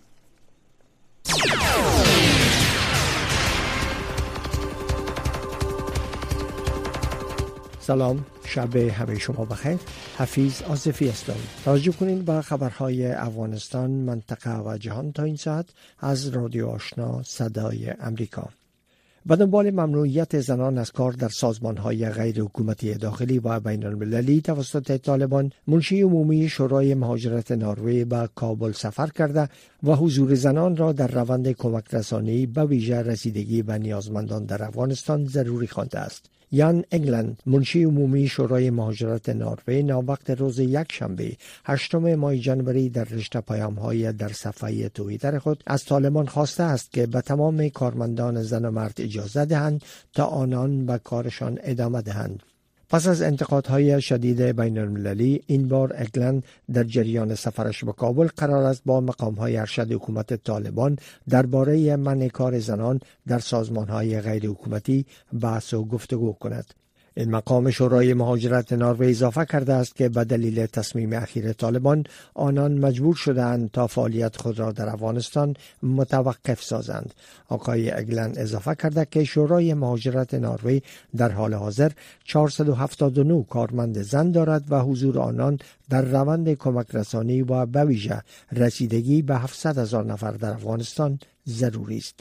سلام، شب همه شما بخیر. حفیظ آصفی هستم. توجه کنین به خبرهای افغانستان، منطقه و جهان تا این ساعت از رادیو آشنا صدای امریکا. به دنبال ممنوعیت زنان از کار در سازمان‌های غیر حکومتی داخلی و بین المللی توسط طالبان، منشی عمومی شورای مهاجرت نروژ به کابل سفر کرده و حضور زنان را در روند کمک رسانی به ویژه رسیدگی به نیازمندان در افغانستان ضروری خوانده است. یان انگلند، منشی عمومی شورای مهاجرت نروژ، ناوقت روز یک شنبه هشتم ماه ژانویه در رشته پیام‌های در صفحه توییتر خود از طالبان خواسته است که به تمام کارمندان زن و مرد اجازه دهند تا آنان به کارشان ادامه دهند. پس از انتقادهای شدید بین المللی، این بار انگلند در جریان سفرش به کابل قرار است با مقام‌های ارشد حکومت طالبان درباره منع کار زنان در سازمان‌های غیر حکومتی بحث و گفتگو کند. این مقام شورای مهاجرت نروژ اضافه کرده است که به دلیل تصمیم اخیر طالبان آنان مجبور شدند تا فعالیت خود را در افغانستان متوقف سازند. آقای اگلن اضافه کرده که شورای مهاجرت نروژ در حال حاضر چهارصد و هفتاد و نه کارمند زن دارد و حضور آنان در روند کمک رسانی و به ویژه رسیدگی به هفتصد هزار نفر در افغانستان ضروری است.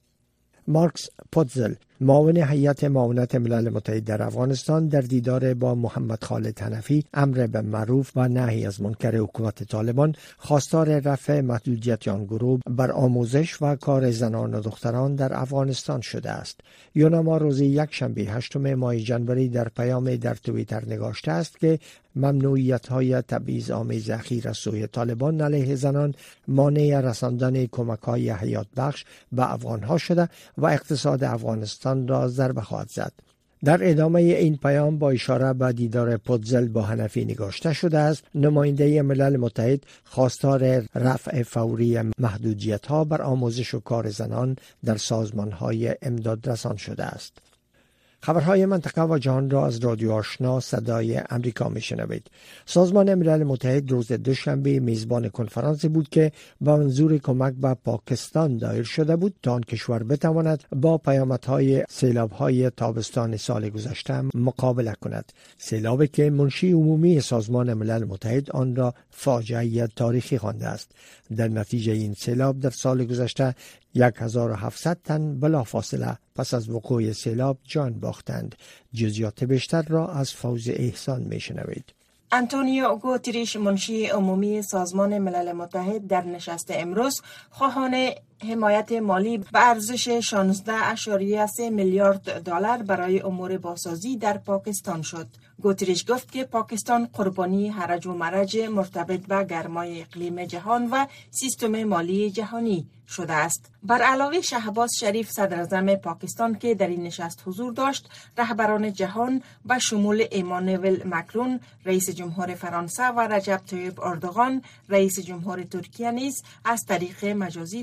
مارکس پوتزل، معاون هیئت معاونت ملل متحد در افغانستان، در دیدار با محمد خالد حنفی، امر به معروف و نهی از منکر حکومت طالبان، خواستار رفع محدودیت آن گروه بر آموزش و کار زنان و دختران در افغانستان شده است. یوناما روز یک شنبه هشتم ماه ژانویه در پیام در توییتر نگاشته است که ممنوعیت‌های تبعیض آمیز اخیر از سوی طالبان علیه زنان مانع رساندن کمک‌های حیات بخش به افغان‌ها شده و اقتصاد افغانستان را ضربه خواهد زد. در ادامه این پیام با اشاره به دیدار پوتزل با حنفی نگاشته شده است. نماینده ملل متحد خواستار رفع فوری محدودیت‌ها بر آموزش و کار زنان در سازمان‌های امدادرسان شده است. خبرهای منطقه و جهان را از رادیو آشنا صدای امریکا میشنوید. سازمان ملل متحد روز دوشنبه میزبان کنفرانسی بود که با منظور کمک به پاکستان دایر شده بود تا آن کشور بتواند با پیامدهای سیلاب‌های تابستان سال گذشته مقابله کند. سیلابی که منشی عمومی سازمان ملل متحد آن را فاجعه تاریخی خوانده است. در نتیجه این سیلاب در سال گذشته هزار و هفتصد تن بلافاصله پس از وقوع سیلاب جان باختند. جزئیات بیشتر را از فوز احسان میشنوید. آنتونیو گوتریش، منشی عمومی سازمان ملل متحد، در نشست امروز خواهان حمایت مالی به ارزش شانزده ممیز سه میلیارد دلار برای امور بازسازی در پاکستان شد. گوتریش گفت که پاکستان قربانی هرج و مرج مرتبط به گرمای اقلیم جهان و سیستم مالی جهانی شده است. بر علاوه شهباز شریف، صدر اعظم پاکستان که در این نشست حضور داشت، رهبران جهان به شمول ایمانوئل ماکرون رئیس جمهور فرانسه و رجب طیب اردوغان رئیس جمهور ترکیه نیز از طریق مجازی در این نشست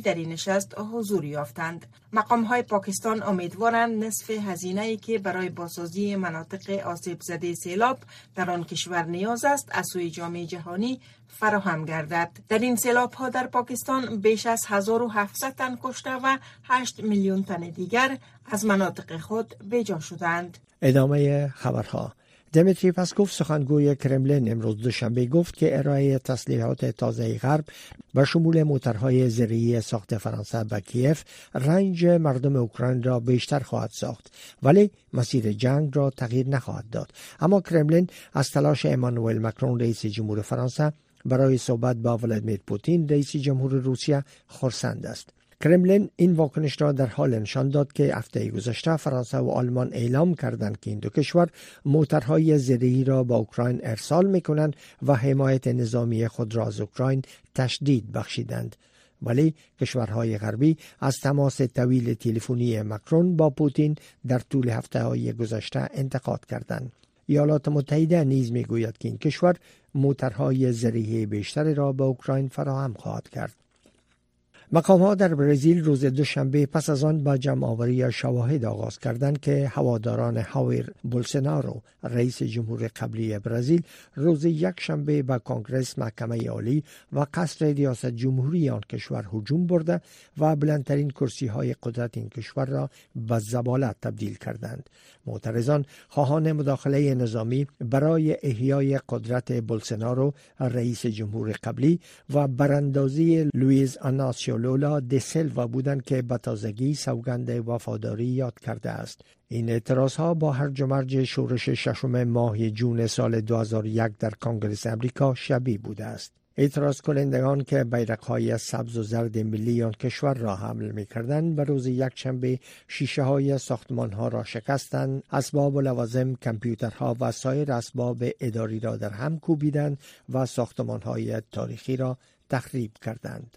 نشست حضور یافتند. مقام‌های پاکستان امیدوارند نصف هزینه‌ای که برای بازسازی مناطق آسیب زده سیلاب در آن کشور نیاز است از سوی جامعه جهانی فراهم گردد. در این سیلاب‌ها در پاکستان بیش از هزار و هفتصد تن کشته و هشت میلیون تن دیگر از مناطق خود بیجا شدند. ادامه خبرها. دمیتری پسکوف سخنگوی کرملین امروز دوشنبه گفت که ارائه تسلیحات تازه غرب به شمول موترهای زرهی ساخت فرانسه به کیف رنج مردم اوکراین را بیشتر خواهد ساخت ولی مسیر جنگ را تغییر نخواهد داد. اما کرملین از تلاش امانوئل مکرون رئیس جمهور فرانسه برای صحبت با ولادیمیر پوتین رئیس جمهور روسیه خرسند است. کرملین این واکنش را در حال نشان داد که هفته گذشته فرانسه و آلمان اعلام کردند که این دو کشور موترهای زرهی را با اوکراین ارسال می‌کنند و حمایت نظامی خود را از اوکراین تشدید بخشیدند. ولی کشورهای غربی از تماس طویل تلفنی مکرون با پوتین در طول هفته‌های گذشته انتقاد کردند. ایالات متحده نیز می‌گوید که این کشور موترهای زرهی بیشتری را به اوکراین فراهم خواهد کرد. مقام‌ها در برزیل روز دوشنبه پس از آن با جمع‌آوری شواهد آغاز کردند که هواداران هاویر بولسونارو رئیس جمهور قبلی برزیل روز یک شنبه به کنگره محکمه عالی و قصر ریاست جمهوری آن کشور هجوم برده و بلندترین کرسی‌های قدرت این کشور را به زباله تبدیل کردند. معترضان خواهان مداخله نظامی برای احیای قدرت بولسونارو رئیس جمهور قبلی و براندازی لوئیز آناسیو لولا د سیلوا بودند که به تازگی سوگند وفاداری یاد کرده است. این اعتراضها با هرج و مرج شورش ششم ماه جون سال دو هزار و یک در کنگره امریکا شبیه بوده است. اعتراض کنندگان که بیرق‌های سبز و زرد ملی آن کشور را حمل می‌کردند به روز یک شنبه شیشه‌های ساختمان‌ها را شکستند، اسباب و لوازم، کامپیوترها و سایر اسباب اداری را در هم کوبیدند و ساختمان‌های تاریخی را تخریب کردند.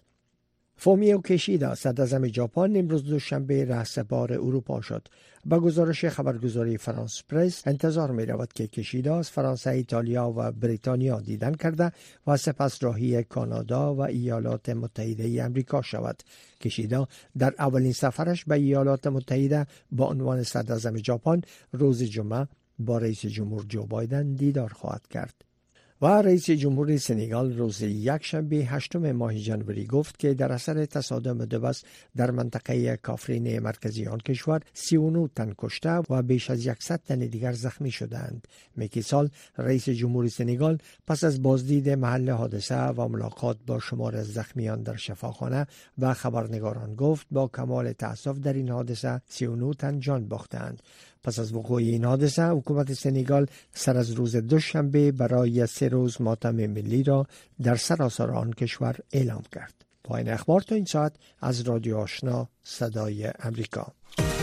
فومیو کیشیدا صدراعظم ژاپن امروز دوشنبه رهسپار اروپا شد. با گزارش خبرگزاری فرانس پرس انتظار می رود که کیشیدا از فرانسه، ایتالیا و بریتانیا دیدن کرده و سپس راهی کانادا و ایالات متحده آمریکا شود. کیشیدا در اولین سفرش به ایالات متحده با عنوان صدراعظم ژاپن روز جمعه با رئیس جمهور جو بایدن دیدار خواهد کرد. و رئیس جمهور سنگال روز یک شنبه هشتم ماه ژانویه گفت که در اثر تصادم دو بس در منطقه کافرین مرکزی آن کشور سی و نه تن کشته و بیش از صد تن دیگر زخمی شدند. مکی سال رئیس جمهور سنگال پس از بازدید محل حادثه و ملاقات با شمار از زخمیان در شفاخانه و خبرنگاران گفت با کمال تأسف در این حادثه سی و نه تن جان باختند. پس از وقوع این حادثه حکومت سنگال سر از روز دوشنبه برای سه روز ماتم ملی را در سراسر آن کشور اعلام کرد. پایان اخبار تا این ساعت از رادیو آشنا صدای امریکا.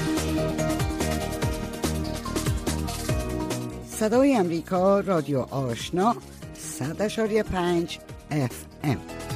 صدای امریکا، رادیو آشنا صد اشاری پنج اف ام.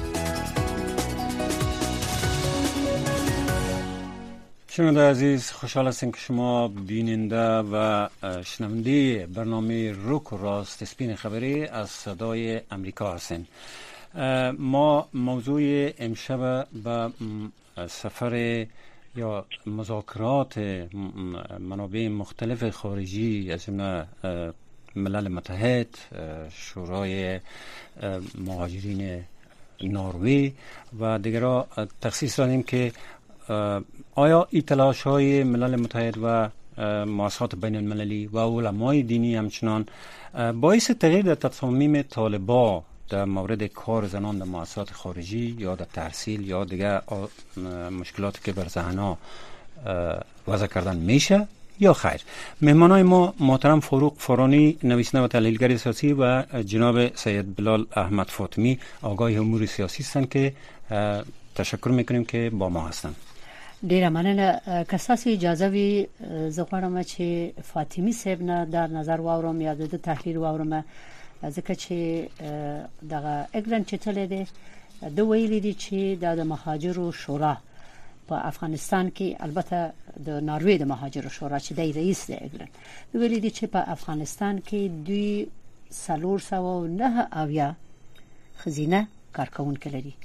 شنونده عزیز، خوشحال هستیم که شما بیننده و شنونده برنامه روک و راست اسپین خبری از صدای امریکا هستیم. ما موضوع امشب به سفر یا مذاکرات منابع مختلف خارجی از جمله ملل متحد، شورای مهاجرین نروژ و دیگرها تخصیص دادیم که آیا این تلاش های ملل متحد و مؤسسات بین المللی و علمای دینی همچنان باعث تغییر در تصامیم طالبان در مورد کار زنان در مؤسسات خارجی یا در تحصیل یا دیگر مشکلاتی که بر ذهنها وضع کردن میشه یا خیر؟ مهمانای ما محترم فاروق فارانی، نویسنده و تحلیلگر سیاسی و جناب سید بلال احمد فاطمی، آگاه امور سیاسی هستند که تشکر میکنیم که با ما هستند. ډیره مننه. که تاسو اجازه وي زه غواړم چې فاطمی صاحب نه در نظر واورم یا د تحلیل واورم، ځکه چې دغه اګلند چې تللی دی د ویلي دي چې د مهاجرو شورا په افغانستان کې، البته د ناروې د مهاجرو شورا چې دی رئیس دی اګلند، د ویلي دي چې په افغانستان کې دوی څلور سوه و نهه اویا ښځینه کارکوونکي لري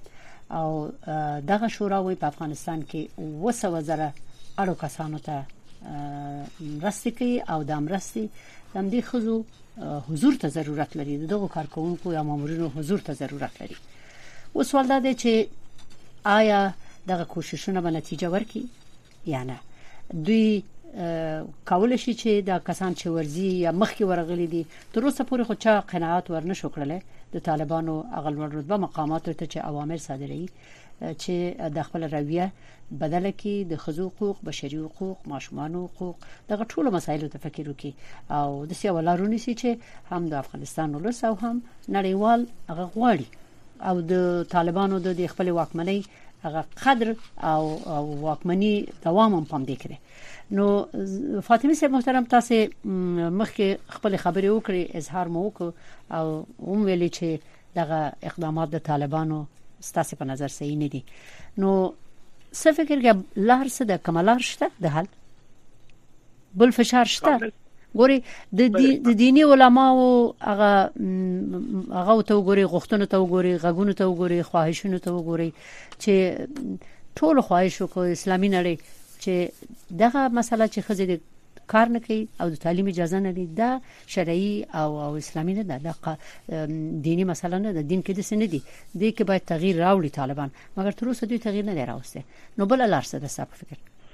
او دغه شوراوي په افغانستان کې وسو زره اړو کسانو ته مرستې کوي او د مرستې د دې خزو حضور ته ضرورت لري، دغه کارکونکو یا مامورینو حضور ته ضرورت لري. و سوال دا دی چې آیا دغه کوششونه به نتیجه ورکړي یا نه؟ دوی کول شي چې دا کسان چې ورزي یا مخکې ورغلي دي تر اوسه پورې خو چا قناعت ورنشو کړل د طالبانو اغل ورتبه مقامات ته چې اوامر صادري چې د خپل رویه بدله کې د خزو حقوق، بشري حقوق، ماشومان حقوق، دغه ټول مسایلو ته فکر وکړي او د سیاولارونی سي چې هم د افغانستان ولس او هم نړیوال هغه غواړي او د طالبانو د خپل واکمنۍ هغه قدر او واکمنۍ دوام هم پام دی کړي. نو فاطمه صاحب محترم، تاسو مخکې خپل خبرې وکړې، اظهار مو وکړ او هم ویلي چې دغه اقدامات د طالبانو ستاسو په نظر صحیح نه دي. نو څه فکر کوي لار څه د کمالار شته د حل بل فشار شته؟ ګوري د دینی علماو هغه هغه ته وګوري، غوښتنه ته وګوري، غږونه ته وګوري، خواهشونه ته وګوري چې ټول خواهشو کو اسلامي نړۍ چې دغه مسله چې خزه د کار نه کوي او د تعلیم اجازه نه دي، دا شرعي او او اسلامي نه ده، دا دینی مسله نه ده، دین کې د سن دي د کې باید تغییر راوړي طالبان، مګر تر اوسه دوی تغییر نه راوسته. نو بل لار څه ده صاحب فکر؟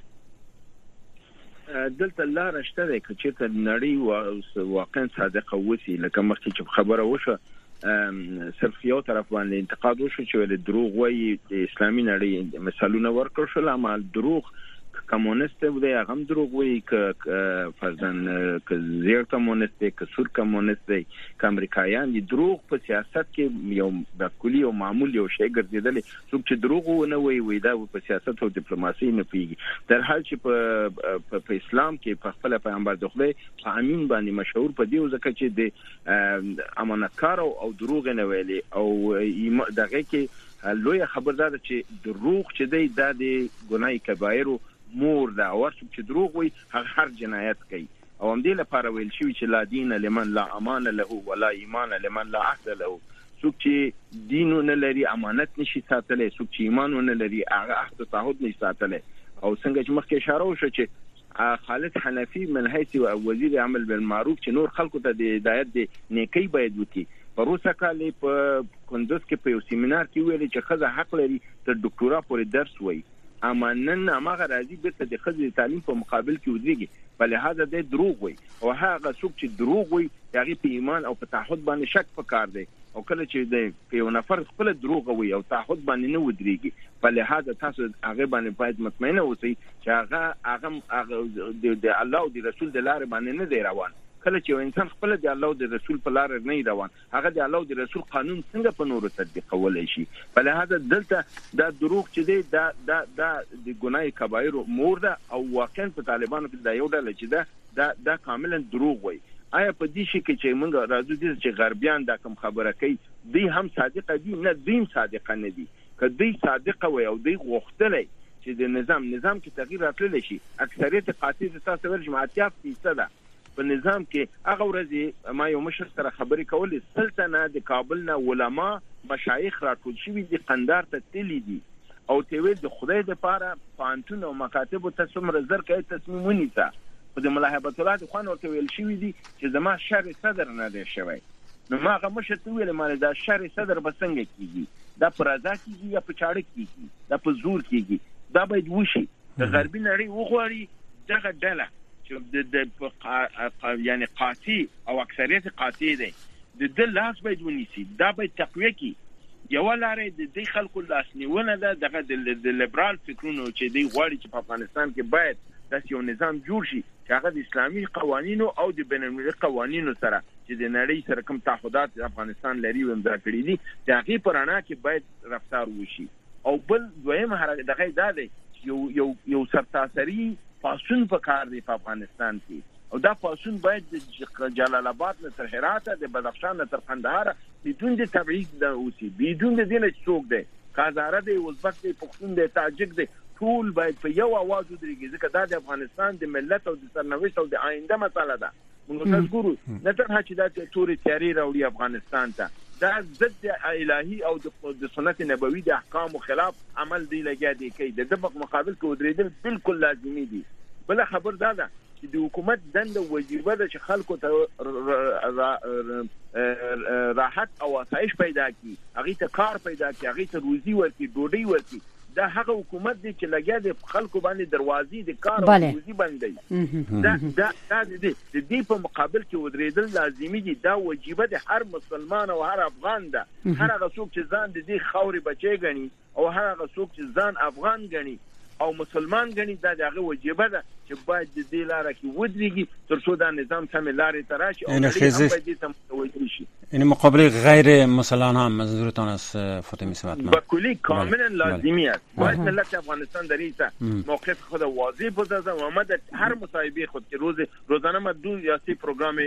دلته لار شته ده چې ته نړۍ واقعا صادقه وسی، لکه مخکې چې خبره وشو صرف یو طرف باندې انتقاد وشو چې ول دروغ وایي د اسلامي نړۍ مثالونه ورکړل شو، اما دروغ کمونیست دی هغه دروغ وایي ک فرضاً ک زیر کمونیست دی، ک سور کمونیست دی، ک امریکایان دي. دروغ په سیاست کې یو د کلی او معمول یو شی ګرځیدل، څوک چې دروغ ونه وایي وای دا په سیاست او ډیپلوماسي نه پیږي. در حال چې په په اسلام کې په خپل پیغمبر د خدای په امین باندې مشهور په دی ځکه چې د امانتکار او دروغ نه ویلي او دغه کې لوی خبردار چې دروغ چې دی د ګناي کبایر مور دا ورڅ چې دروغ وي هغه هر جنایت کوي او هم دې لپاره ویل شوی چې لا دین لمن لا امان له ولا ایمان لمن لا عهد له. څوک چې دین نه لري امانت نشي ساتلی، څوک چې ایمان نه لري هغه عهد تعهد نشي ساتلی. او څنګه چې مخکې اشاره وشو چې خالد حنفي من حيث وزیر عمل بالمعروف چې نور خلکو ته د هدایت د نیکی باید وکړي، پروسه کالي په کندوز کې په یو سیمینار کې ویل چې خزه حق لري تر ډاکټورا پورې درس وایي، اما نن هغه راځي بیرته د خزه تعلیم په مقابل کې ودرېږي. په لحاظ د دروغ وایي او هغه څوک چې دروغ وایي هغه په ایمان او په تعهد باندې شک پکار دی، او کله چې د یو نفر خپل دروغ وایي او تعهد باندې نه ودرېږي، په لحاظ تاسو هغه باندې باید مطمئنه اوسئ چې هغه هغه د الله او د رسول د لارې باندې نه دی روان. کله چې انسان خپل د الله او د رسول په لار نه روان، هغه د الله او د رسول قانون څنګه په نورو تطبیقولای شي؟ په لحاظ دلته دا دروغ چې دی دا دا د ګناي کبایر مور ده او واقعا په طالبانو کې دا یو ډول چې دا دا دا کاملا دروغ وایي. آیا په دې شي کې چې موږ راځو دي چې غربیان دا کوم خبره کوي دوی هم صادقه دي؟ نه، دوی صادقه نه دي. که دوی صادقه وي او دوی غوښتلې چې د نظام نظام کې تغییر راتللی شي، اکثریت قاطع تاسو ول جماعتیات فیصده په نظام کې هغه ورځي ما یو مشر سره خبرې کولې، سلطنه د کابل نه علما مشایخ راټول شوي دي قندار ته تللی دي او ته ویل د خدای د پاره پانتون او مکاتب ته څومره زر کې تصمیم ونیسه. په د ملاحبت الله خو نو ته ویل شوی دي چې زما شر صدر نه دی شوی. نو ما هغه مشر ته ویل مال دا شر صدر بسنګ کیږي، دا پرازا کیږي یا په چاړه کیږي، دا په زور کیږي، دا باید وشي. د غربي نړۍ وغواړي دغه ډله چې د یعنی قاطع او اکثریت قاطع دي د د لاس باید ونیسي، دا باید تقویه کی. یو لارې د دې خلکو لاس نیونه ده دغه د لیبرال فکرونو چې دی غواړي چې په افغانستان کې باید داسې یو نظام جوړ شي چې هغه د اسلامي قوانینو او د بین‌المللي قوانینو سره چې د نړۍ سره کوم تعهدات افغانستان لري او امضا کړي دي د هغې په رڼا کې باید رفتار وشي. او بل دویم حرکت دغه دا دی یو یو یو سرتاسري پاسون په کار دی په افغانستان کې، او دا پاسون باید د جلال آباد نه تر هرات، د بدخشان نه تر قندهار بدون د تبعیض د اوسي، بدون د دې چې څوک دی کازاره دی، ازبک دی، پښتون دی، تاجک دی، ټول باید په یو आवाज ودرېږي ځکه دا د افغانستان د ملت او د سرنوشت او د آینده مسله ده. موږ تاسو ګورو نه تر هڅه چې دا توري تیاری راوړي افغانستان ته، دا ضد الهي او د سنت نبوي د احکام خلاف عمل دی لګیا دی کوي د دغه مقابل کې ودرېدل بالکل لازمي دي. بل خبر دا ده چې د حکومت دنده وجیبه ده چې خلکو ته راحت او آسایش پیدا کړي، هغه ته کار پیدا کړي، هغه ته روزي ورکړي، ډوډۍ ورکړي. دا هغه حکومت دی چې لګیا د خلکو باندې دروازې د کار او روزي باندې دا دا دا د دې په مقابل کې ودرېدل لازمي دي. دا وجیبه ده هر مسلمان او هر افغان ده. هر هغه څوک چې ځان د دې خاورې بچي ګڼي او هر هغه څوک چې ځان افغان ګڼي او مسلمان ګڼي، دا دغه وجیبه ده چې باید د دې لاره کې ودرېږي تر څو دا نظام سم لارې ته راشي او باید دې متوجه شي. این مقابله غیر مسلمان هم منظورتان از فاطمه سمت با کلی کاملا لازمی است. باید ملت افغانستان در این موقف خود واضح بسازه و ما در هر مصاحبه خود که روز روزانه ما دو یا سه پروگرام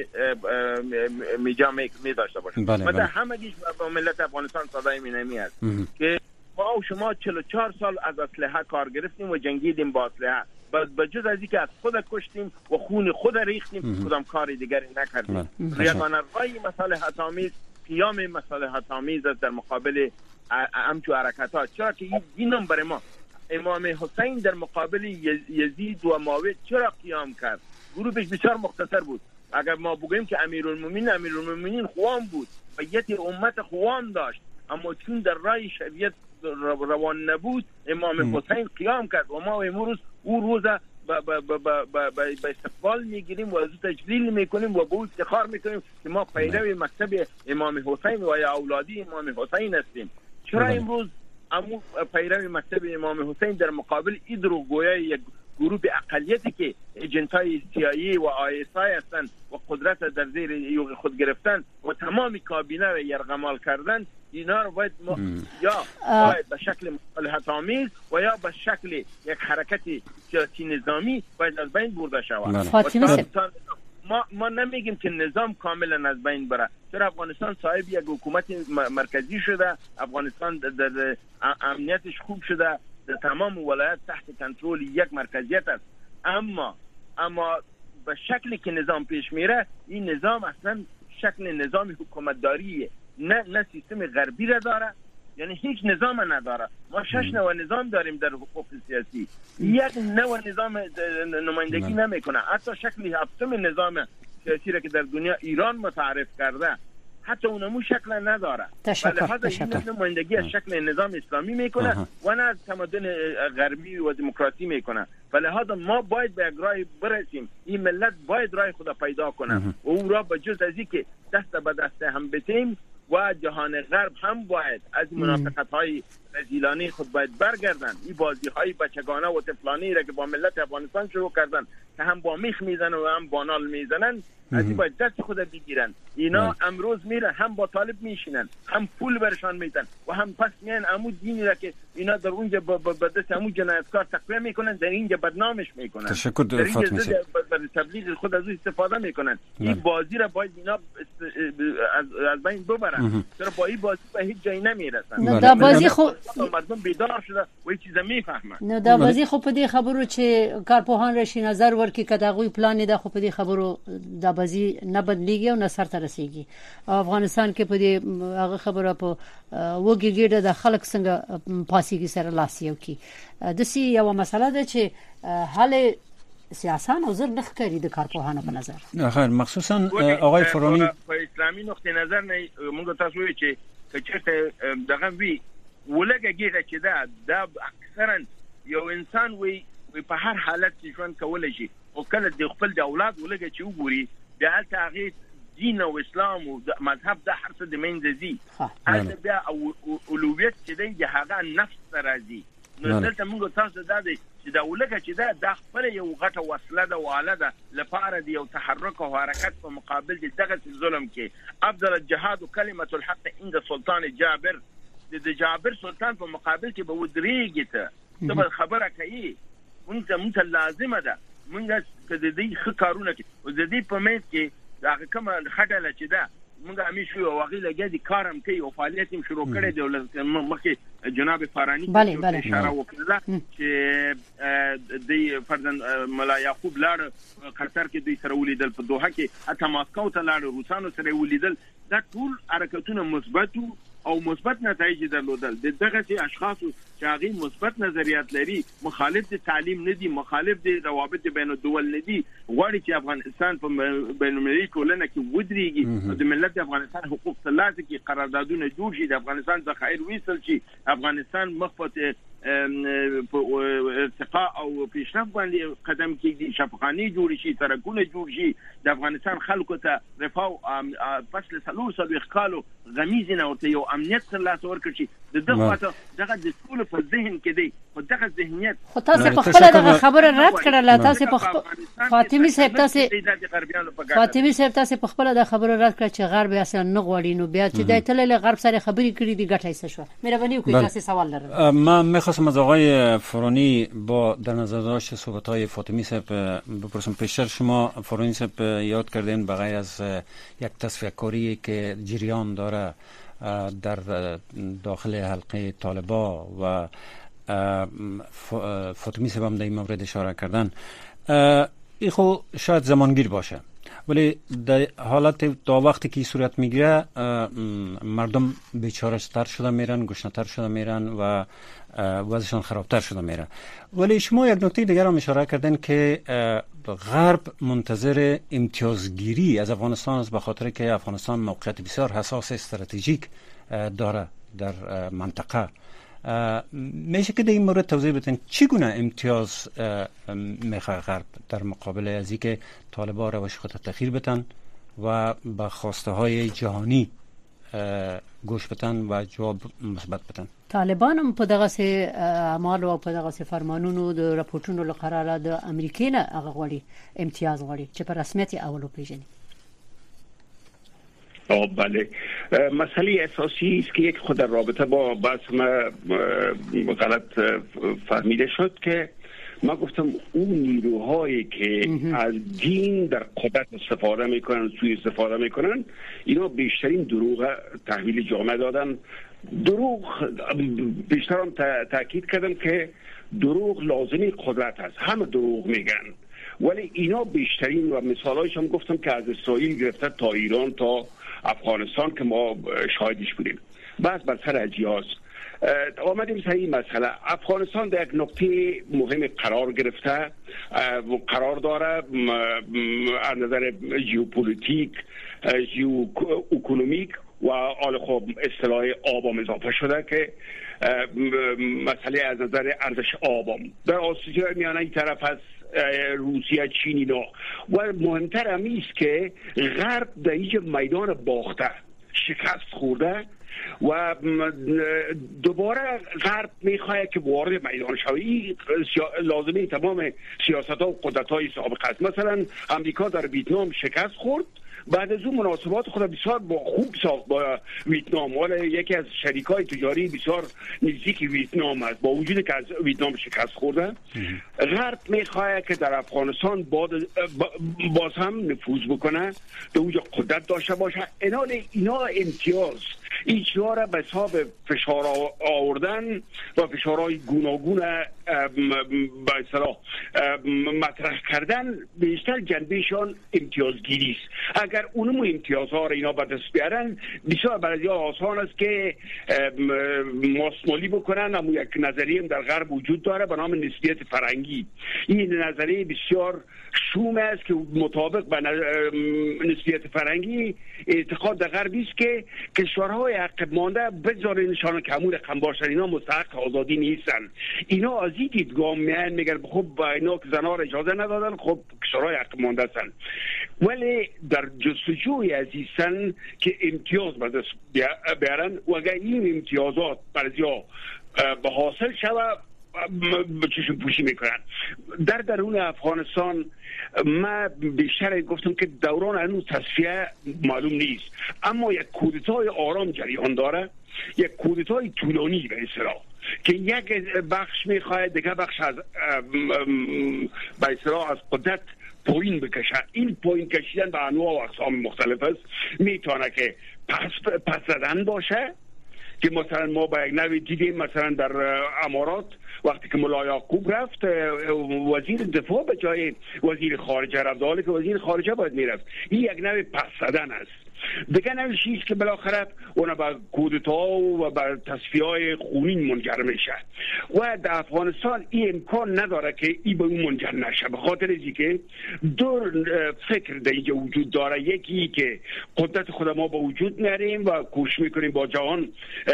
میجا می داشته باشیم. ما در همگیش با ملت افغانستان صدای مینمی است که ما و شما چهل و چهار سال از اسلحه کار گرفتیم و جنگیدیم با اسلحه. بجز از اینکه از خود کشتیم و خون خود ریختیم کدام کاری دیگری نکردیم. یگانه‌رای مصالحت آمیز قیام مصالحت آمیز است در مقابل همچو حرکت‌ها. چرا که این نمبر ما امام حسین در مقابل یزید و معاویه چرا قیام کرد؟ گروهش بسیار مختصر بود. اگر ما بگوییم که امیرالمومنین امیرالمومنین خوان بود، بیت امت خوان داشت، اما چون در رای شریعت روان نبود امام حسین قیام کرد و ما امروز او روزه به استقبال میگیریم و از او تجلیل میکنیم و به او افتخار میکنیم که ما پیرو مکتب امام حسین و یا اولادی امام حسین هستیم. چرا امروز امو پیرو مکتب امام حسین در مقابل این دروغگویی یک گروه اقلیتی که ایجنتای سیایی و آی اس آی هستند و قدرت در زیر یوغ خود گرفتن و تمام کابینه را یرغمال کردن، اینا رو باید ما یا باید به شکل مصالحت آمیز و یا به شکل یک حرکت سیاسی نظامی باید از بین برده شود. ما ما نمیگیم که نظام کاملا از بین بره، چرا افغانستان صاحب یک حکومت مرکزی شده، افغانستان در امنیتش خوب شده، در تمام ولایت تحت کنترل یک مرکزیت است. اما اما به شکلی که نظام پیش میره، این نظام اصلا شکل نظام حکومتداریه، نه نه سیستم غربی را داره، یعنی هیچ نظام نداره. ما شش نوع نظام داریم در حقوق سیاسی، یک نوع نظام نمایندگی نمیکنه. حتی شکل هفتم نظام سیاسی را که در دنیا ایران متعارف کرده، حتی اونمو شکل نداره. ولی حتی این نمایندگی از شکل نظام اسلامی میکنه و نه از تمدن غربی و دموکراسی میکنه. ولی حتی ما باید به یک راه برسیم، این ملت باید راه خود پیدا کنه و او را به جز از این که دست به دست هم بتیم و جهان غرب هم باید از منافقت‌های رذیلانه خود باید برگردن. این بازی‌های بچگانه و طفلانه را که با ملت افغانستان شروع کردن که هم با میخ میزنن و هم با نال میزنن، از این باید دست خود بگیرن. اینا امروز میرن هم با طالب میشینن، هم پول برشان میدن و هم پس میان عمود دینی را که اینا در اونجا به دست عمود جنایتکار تقویه میکنن، در اینجا بدنامش میکنن. تشکر فاطمه سید. برای تبلیغ خود از او استفاده میکنن. این بازی را باید اینا از از بین ببرن، چرا با این بازی به هیچ جایی نمیرسن. نه دا بازی خو مردم بیدار شده و هیچ چیز میفهمن. نه دا بازی خو په دې خبرو چې کارپوهان راشي نظر ورکړي کدا غوي پلان ده، خو په دې خبرو دا بازی نه بدلیږي او نه سر ته رسیږي. افغانستان کې په دې هغه خبره په وګي ګډه د خلک څنګه پاسيږي سره لاسیو کې د سی یو مسله ده چې حل سیاسان او زر نخ کړي د کارپوهانو په نظر. خیر مخصوصا آقای فرانی په اسلامي نقطه نظر نه موږ تاسو وی چې کچته دغه وی ولګیږي چې دا د اکثرا یو انسان وی په هر حالت کې ژوند کولای شي او کله د خپل د اولاد ولګي چې وګوري د هلته هغه دین او اسلام او مذهب د هر څه د منځي هلته بیا او اولویت چې د هغه نفس راځي. نو دلته موږ تاسو دا دی چې دا ولګه چې دا د خپل یو غټه وسله ده واله ده لپاره دی یو تحرک او حرکت په مقابل د دغه ظلم کې افضل الجهاد کلمه الحق عند سلطان جابر، د جابر سلطان په مقابل کې به ودرېږي ته ته خبره کوي. مونږ مونږ لازمه ده مونږ کله دې ښه کارونه کوي او د دې په مېز کې هغه کومه خټله چې ده مونږ همې شو او هغه لګیا دي کارم کوي او فعالیت هم شروع کړی دی. مخکې جناب فارانی بله بله اشاره وکړه چې د فرزند ملا یعقوب لار قطر کې دوی سره ولیدل، په دوحه کې حتی ماسکو ته لار روسانو سره ولیدل. دا ټول حرکتونه مثبت او مثبت نتایج درلودل. د دغه سي اشخاصو چې هغه مثبت نظریات لري، مخالف د تعلیم نه دي، مخالف د روابط بین الدول نه دي، غواړي چې افغانستان په بین المللي ټولنه کې ودرېږي، د ملت افغانستان حقوق ترلاسه کړي، قراردادونه جوړ شي، د افغانستان ذخایر وېستل شي، افغانستان مخفت ارتقاء او پیشرفت باندې قدم کېږي، شفاخانه جوړ شي، سرکونه جوړ شي، د افغانستان خلکو ته رفاه او فصل سلور سلو ښکالو غمیز نه ورته یو امنیت ترلاسه ورکړي. د دغه دغه د ټول په ذهن کې دی، په دغه ذهنیت خو تاسو په خپل دغه خبره رد کړل. تاسو په فاطمی صاحب تاسو فاطمی صاحب تاسو په خپل د خبره رد کړ چې غرب اصلا نه غوړي، نو بیا چې د تل له غرب سره خبرې کړې دي ګټه یې شو. مهرباني وکړئ تاسو سوال لرم. من می‌خواستم از آقای فرانی با در نظر داشت صحبت‌های فاطمی صاحب بپرسم. پیشتر شما فرانی صاحب یاد کردین بغیر از یک تصفیه کاری که جریان داره در داخل حلقه طالبان و فاطمی صاحب هم در این مورد اشاره کردن، این خو شاید زمانگیر باشه، ولی در حالت تا وقتی که صورت میگیره مردم بیچاره تر شده میرن، گشنه‌تر شده میرن و وضعشان خرابتر شده میره. ولی شما یک نکته دیگر هم اشاره کردن که غرب منتظر امتیازگیری از افغانستان است، به خاطر که افغانستان موقعیت بسیار حساس استراتژیک داره در منطقه. میشه که در این مورد توضیح بدین چگونه امتیاز میخواد غرب در مقابل از اینکه طالبان روش خود تغییر بدن و به خواسته های جهانی گوش بدن و جواب مثبت بدن؟ طالبان هم په دغه سي اعمال او په دغه سي فرمانونو د راپورټونو لپاره د امریکای نه هغه غوړي امتیاز غوړي چې په رسمیت اولو پیژني. آه بله، مسئله اساسی است که یک خود در رابطه با بحث ما غلط فهمیده شد که ما گفتم اون نیروهایی که از دین در قدرت استفاده میکنن، سوء استفاده میکنن، اینا بیشترین دروغ تحویل جامعه دادن. دروغ بیشتر هم تاکید کردم که دروغ لازمی قدرت است، همه دروغ میگن، ولی اینا بیشترین و مثالایش هم گفتم که از اسرائیل گرفته تا ایران تا افغانستان که ما شاهدش بودیم. بس بر سر اجیاز آمدیم سر این مسئله. افغانستان در یک نقطه مهم قرار گرفته و قرار داره از نظر ژئوپلیتیک، ژئواکونومیک و حال خب اصطلاح آبام اضافه شده که مسئله از نظر ارزش آبام در آسیا میانه این طرف از روسیه، چین اینا، و مهمتر همیست که غرب در اینجا میدان باخته، شکست خورده و دوباره غرب میخواه که وارد میدان شوی. لازمه تمام سیاست ها و قدرت های سابق است. مثلا امریکا در ویتنام شکست خورد، بعد از اون مناسبات خود بسیار با خوب ساخت با ویتنام، ولی یکی از شریکای تجاری بسیار نزدیک ویتنام است، با وجودی که از ویتنام شکست خورده. غرب میخواد که در افغانستان باز هم نفوذ بکنه، به اونجا قدرت داشته باشه. اینا اینا امتیاز این چیزها را به حساب فشار آوردن و فشارهای گوناگون به اصطلاح مطرح کردن بیشتر جنبهشان امتیازگیری است. اگر اونم امتیازها را اینا به دست بیارن، بسیار برای آسان است که ماسمالی بکنن. اما یک نظریه در غرب وجود داره به نام نسبیت فرنگی. این نظریه بسیار شوم است که مطابق به نسبیت فرنگی اعتقاد در غربی است که کشورهای عقب مانده بگذارینشان که همون رقم باشن، اینا مستحق آزادی نیستن. اینا از این دیدگاه میان میگن خب با اینا که زنها را اجازه ندادن، خب کشورهای عقب مانده هستن، ولی در جستجوی عزیزن که امتیاز به دست بیارن و اگر این امتیازات برزیا به حاصل شود چشم پوشی میکنن. در درون افغانستان ما بیشتر گفتم که دوران هنوز تصفیه معلوم نیست، اما یک کودتای آرام جریان داره، یک کودتای طولانی به اصطلاح که یک بخش میخواد دیگه بخش از به اصطلاح از قدرت پایین بکشه. این پایین کشیدن به انواع و اقسام مختلف است. میتونه که پس پس زدن باشه، که مثلا ما با یک نوع دیدیم مثلا در امارات وقتی که ملا یعقوب رفت وزیر دفاع به جای وزیر خارجه رفت، حالی که وزیر خارجه باید میرفت. این یک نوع پس زدن است. دیگه نمیشه که بالاخره اون به کودتا و به تصفیه‌های خونین منجر میشه و در افغانستان این امکان نداره که این به اون منجر نشه، به خاطر از اینکه دو فکر در اینجا وجود داره. یکی که قدرت خود ما به وجود میاریم و کوشش میکنیم با جهان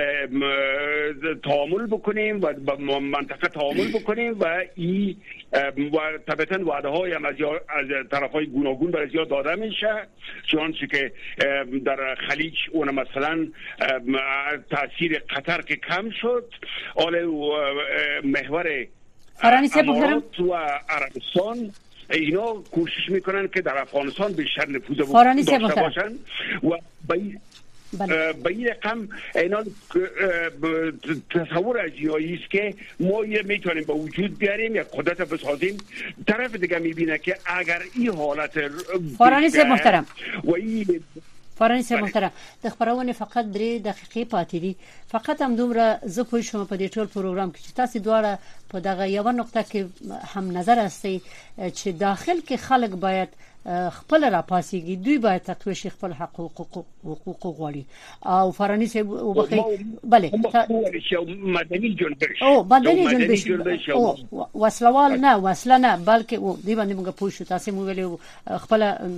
تعامل بکنیم و با منطقه تعامل بکنیم و این و طبعا وعده های هم از طرفای گوناگون برای زیاد داده میشه، چنانچه که در خلیج اون مثلا تاثیر قطر که کم شد، حالا محور امارات و عربستان اینا کوشش میکنن که در افغانستان بیشتر نفوذ داشته باشن و به این رقم اینا تصور از جایی است که ما یه میتونیم به وجود بیاریم یا قدرت بسازیم. طرف دیگه میبینه که اگر این حالت فارانی صاحب محترم و این فارانی صاحب محترم د خبرونه فقط درې دقیقې پاتې دي، فقط هم دومره زه پوه شوم په دې ټول پروګرام کې چې تاسو دواړه په دغه یو نقطه کې هم نظر هستئ چې داخل کې خلک باید خپل راپاسيږي، دوی باید تقوی شي خپل حقوق حقوق غواړي. او فارانی صاحب وبخي بله مدني جنبش او مدني جنبش او وسلوال نه وسله نه بلکې دوی باندې موږ پوه شو. تاسو مو ویلو خپل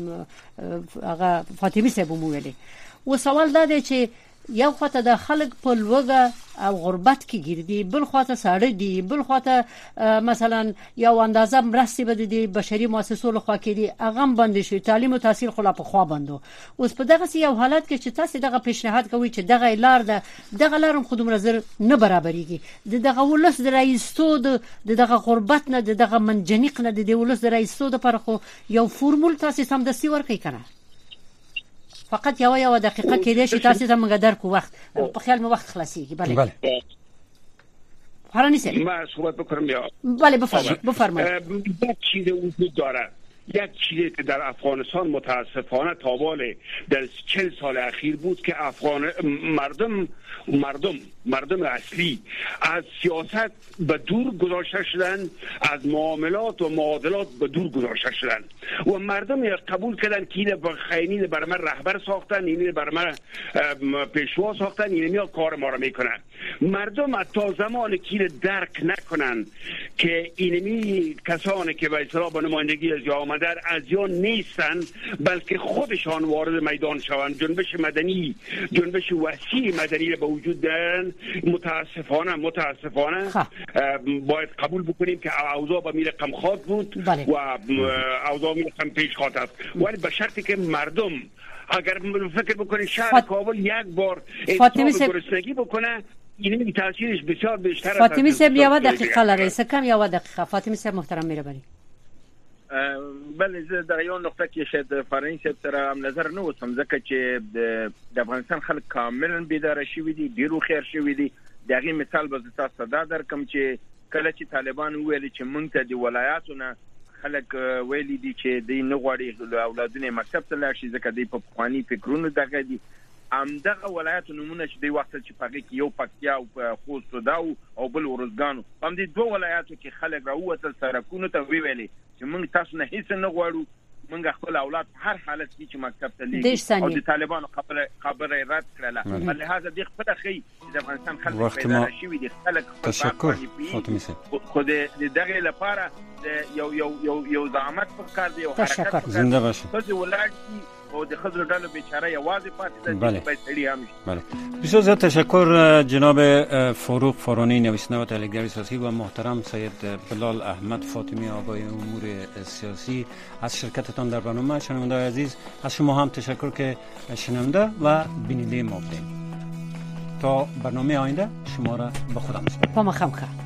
هغه فاطمه صاحب مو ویلي. و سوال دا دی چې یو خواته د خلک په لوګه او غربت کې ګرځي، بل خواته ساړه دي، بل خواته مثلا یو اندازه مرستې به د بشري مؤسسو لخوا کېدي هغه باندې شي، تعلیم او تحصیل خلا په خوا بندو. اوس په دغه یو حالت کې چې تاسو دغه پیشنهاد کوي چې دغه لار ده دغه لارم خودم نظر نه برابرېږي، د دغه ولس د رئیستو د دغه غربت نه د دغه منجنیق نه د ولس د رئیستو د پر خو یو فرمول تاسو سم دستي ورکړئ کنه. فقط یو یو دقیقه کې دې چې تاسو ته موږ درکو وخت په خیال مو وخت خلاصيږي. بله بله فرانی صاحب ما صحبت بکنم یا بله بفرمایید بفرمایید. یک چیز وجود داره، یک چیزی که در افغانستان متاسفانه تابال در چهل سال اخیر بود که افغان مردم مردم مردم اصلی از سیاست به دور گذاشته شدن، از معاملات و معادلات به دور گذاشته شدن و مردم قبول کردن که اینه خیلی برای من رهبر ساختن، اینه برای من پیشوا ساختن، اینه کار ما رو میکنن. مردم تا زمانی که درک نکنن که اینمی کسانی که به اصطلاح به نمایندگی از جا آمدن از یا نیستن بلکه خودشان وارد میدان شوند، جنبش مدنی جنبش وسیع مدنی رو به وجود دارن، متاسفانه متاسفانه باید قبول بکنیم که اوضاع به میره رقم خواد بود بله. و اوضاع میره رقم پیش خواد است، ولی به شرطی که مردم اگر فکر بکنه شهر فات... کابل یک بار انتخاب گرسنگی بکنه این تاثیرش بسیار بیشتر است. فاطمه صاحب یو دقیقه لري سکم یو دقیقه. فاطمه صاحب محترم مهرباني. بله زه د یو نقطه کې شاید فرانسې سره هم نظر نه وسم ځکه چې د افغانستان خلک کاملا بیدار شوي دي، ډیرو خیر شوي دي. دغه مثال به تاسو ته درکم چې کله چې طالبان ویل چې مونږ ته د ولایاتونه خلک ویلي دي چې د نه غواړي اولادونه مکتب ته لاړ شي ځکه د په خواني فکرونو دغه دي. ام دغه ولایت نمونه چې د وخت چې پغې کې یو پکتیا او خوست او بل ورزګانو هم د دوه ولایتو کې خلک راووتل سرکونو ته ویلي چې موږ تاسو نه هیڅ نه غواړو، موږ خپل اولاد په هر حالت کې چې مکتب ته لیږي او د طالبانو خبره خبره رد کړله. په لهدا د خپل خي د افغانستان خلک پیدا شوي دي، خلک تشکر فاطمه صاحب خو د دغه لپاره یو یو یو یو زعامت په کار دی او حرکت زنده باشه. خو د ولایت او د خضر ډلو بیچاره یوازې پاتې ده چې پیسې هم. بله بسیار زیاد تشکر جناب فاروق فارانی نویسنده و تحلیلگر سیاسی و محترم سید بلال احمد فاطمی آقای امور سیاسی از شرکتتان در برنامه. شنونده عزیز از شما هم تشکر که شنونده و بیننده ما بودید. تا برنامه آینده شما را به خدا می‌سپارم. با ما خم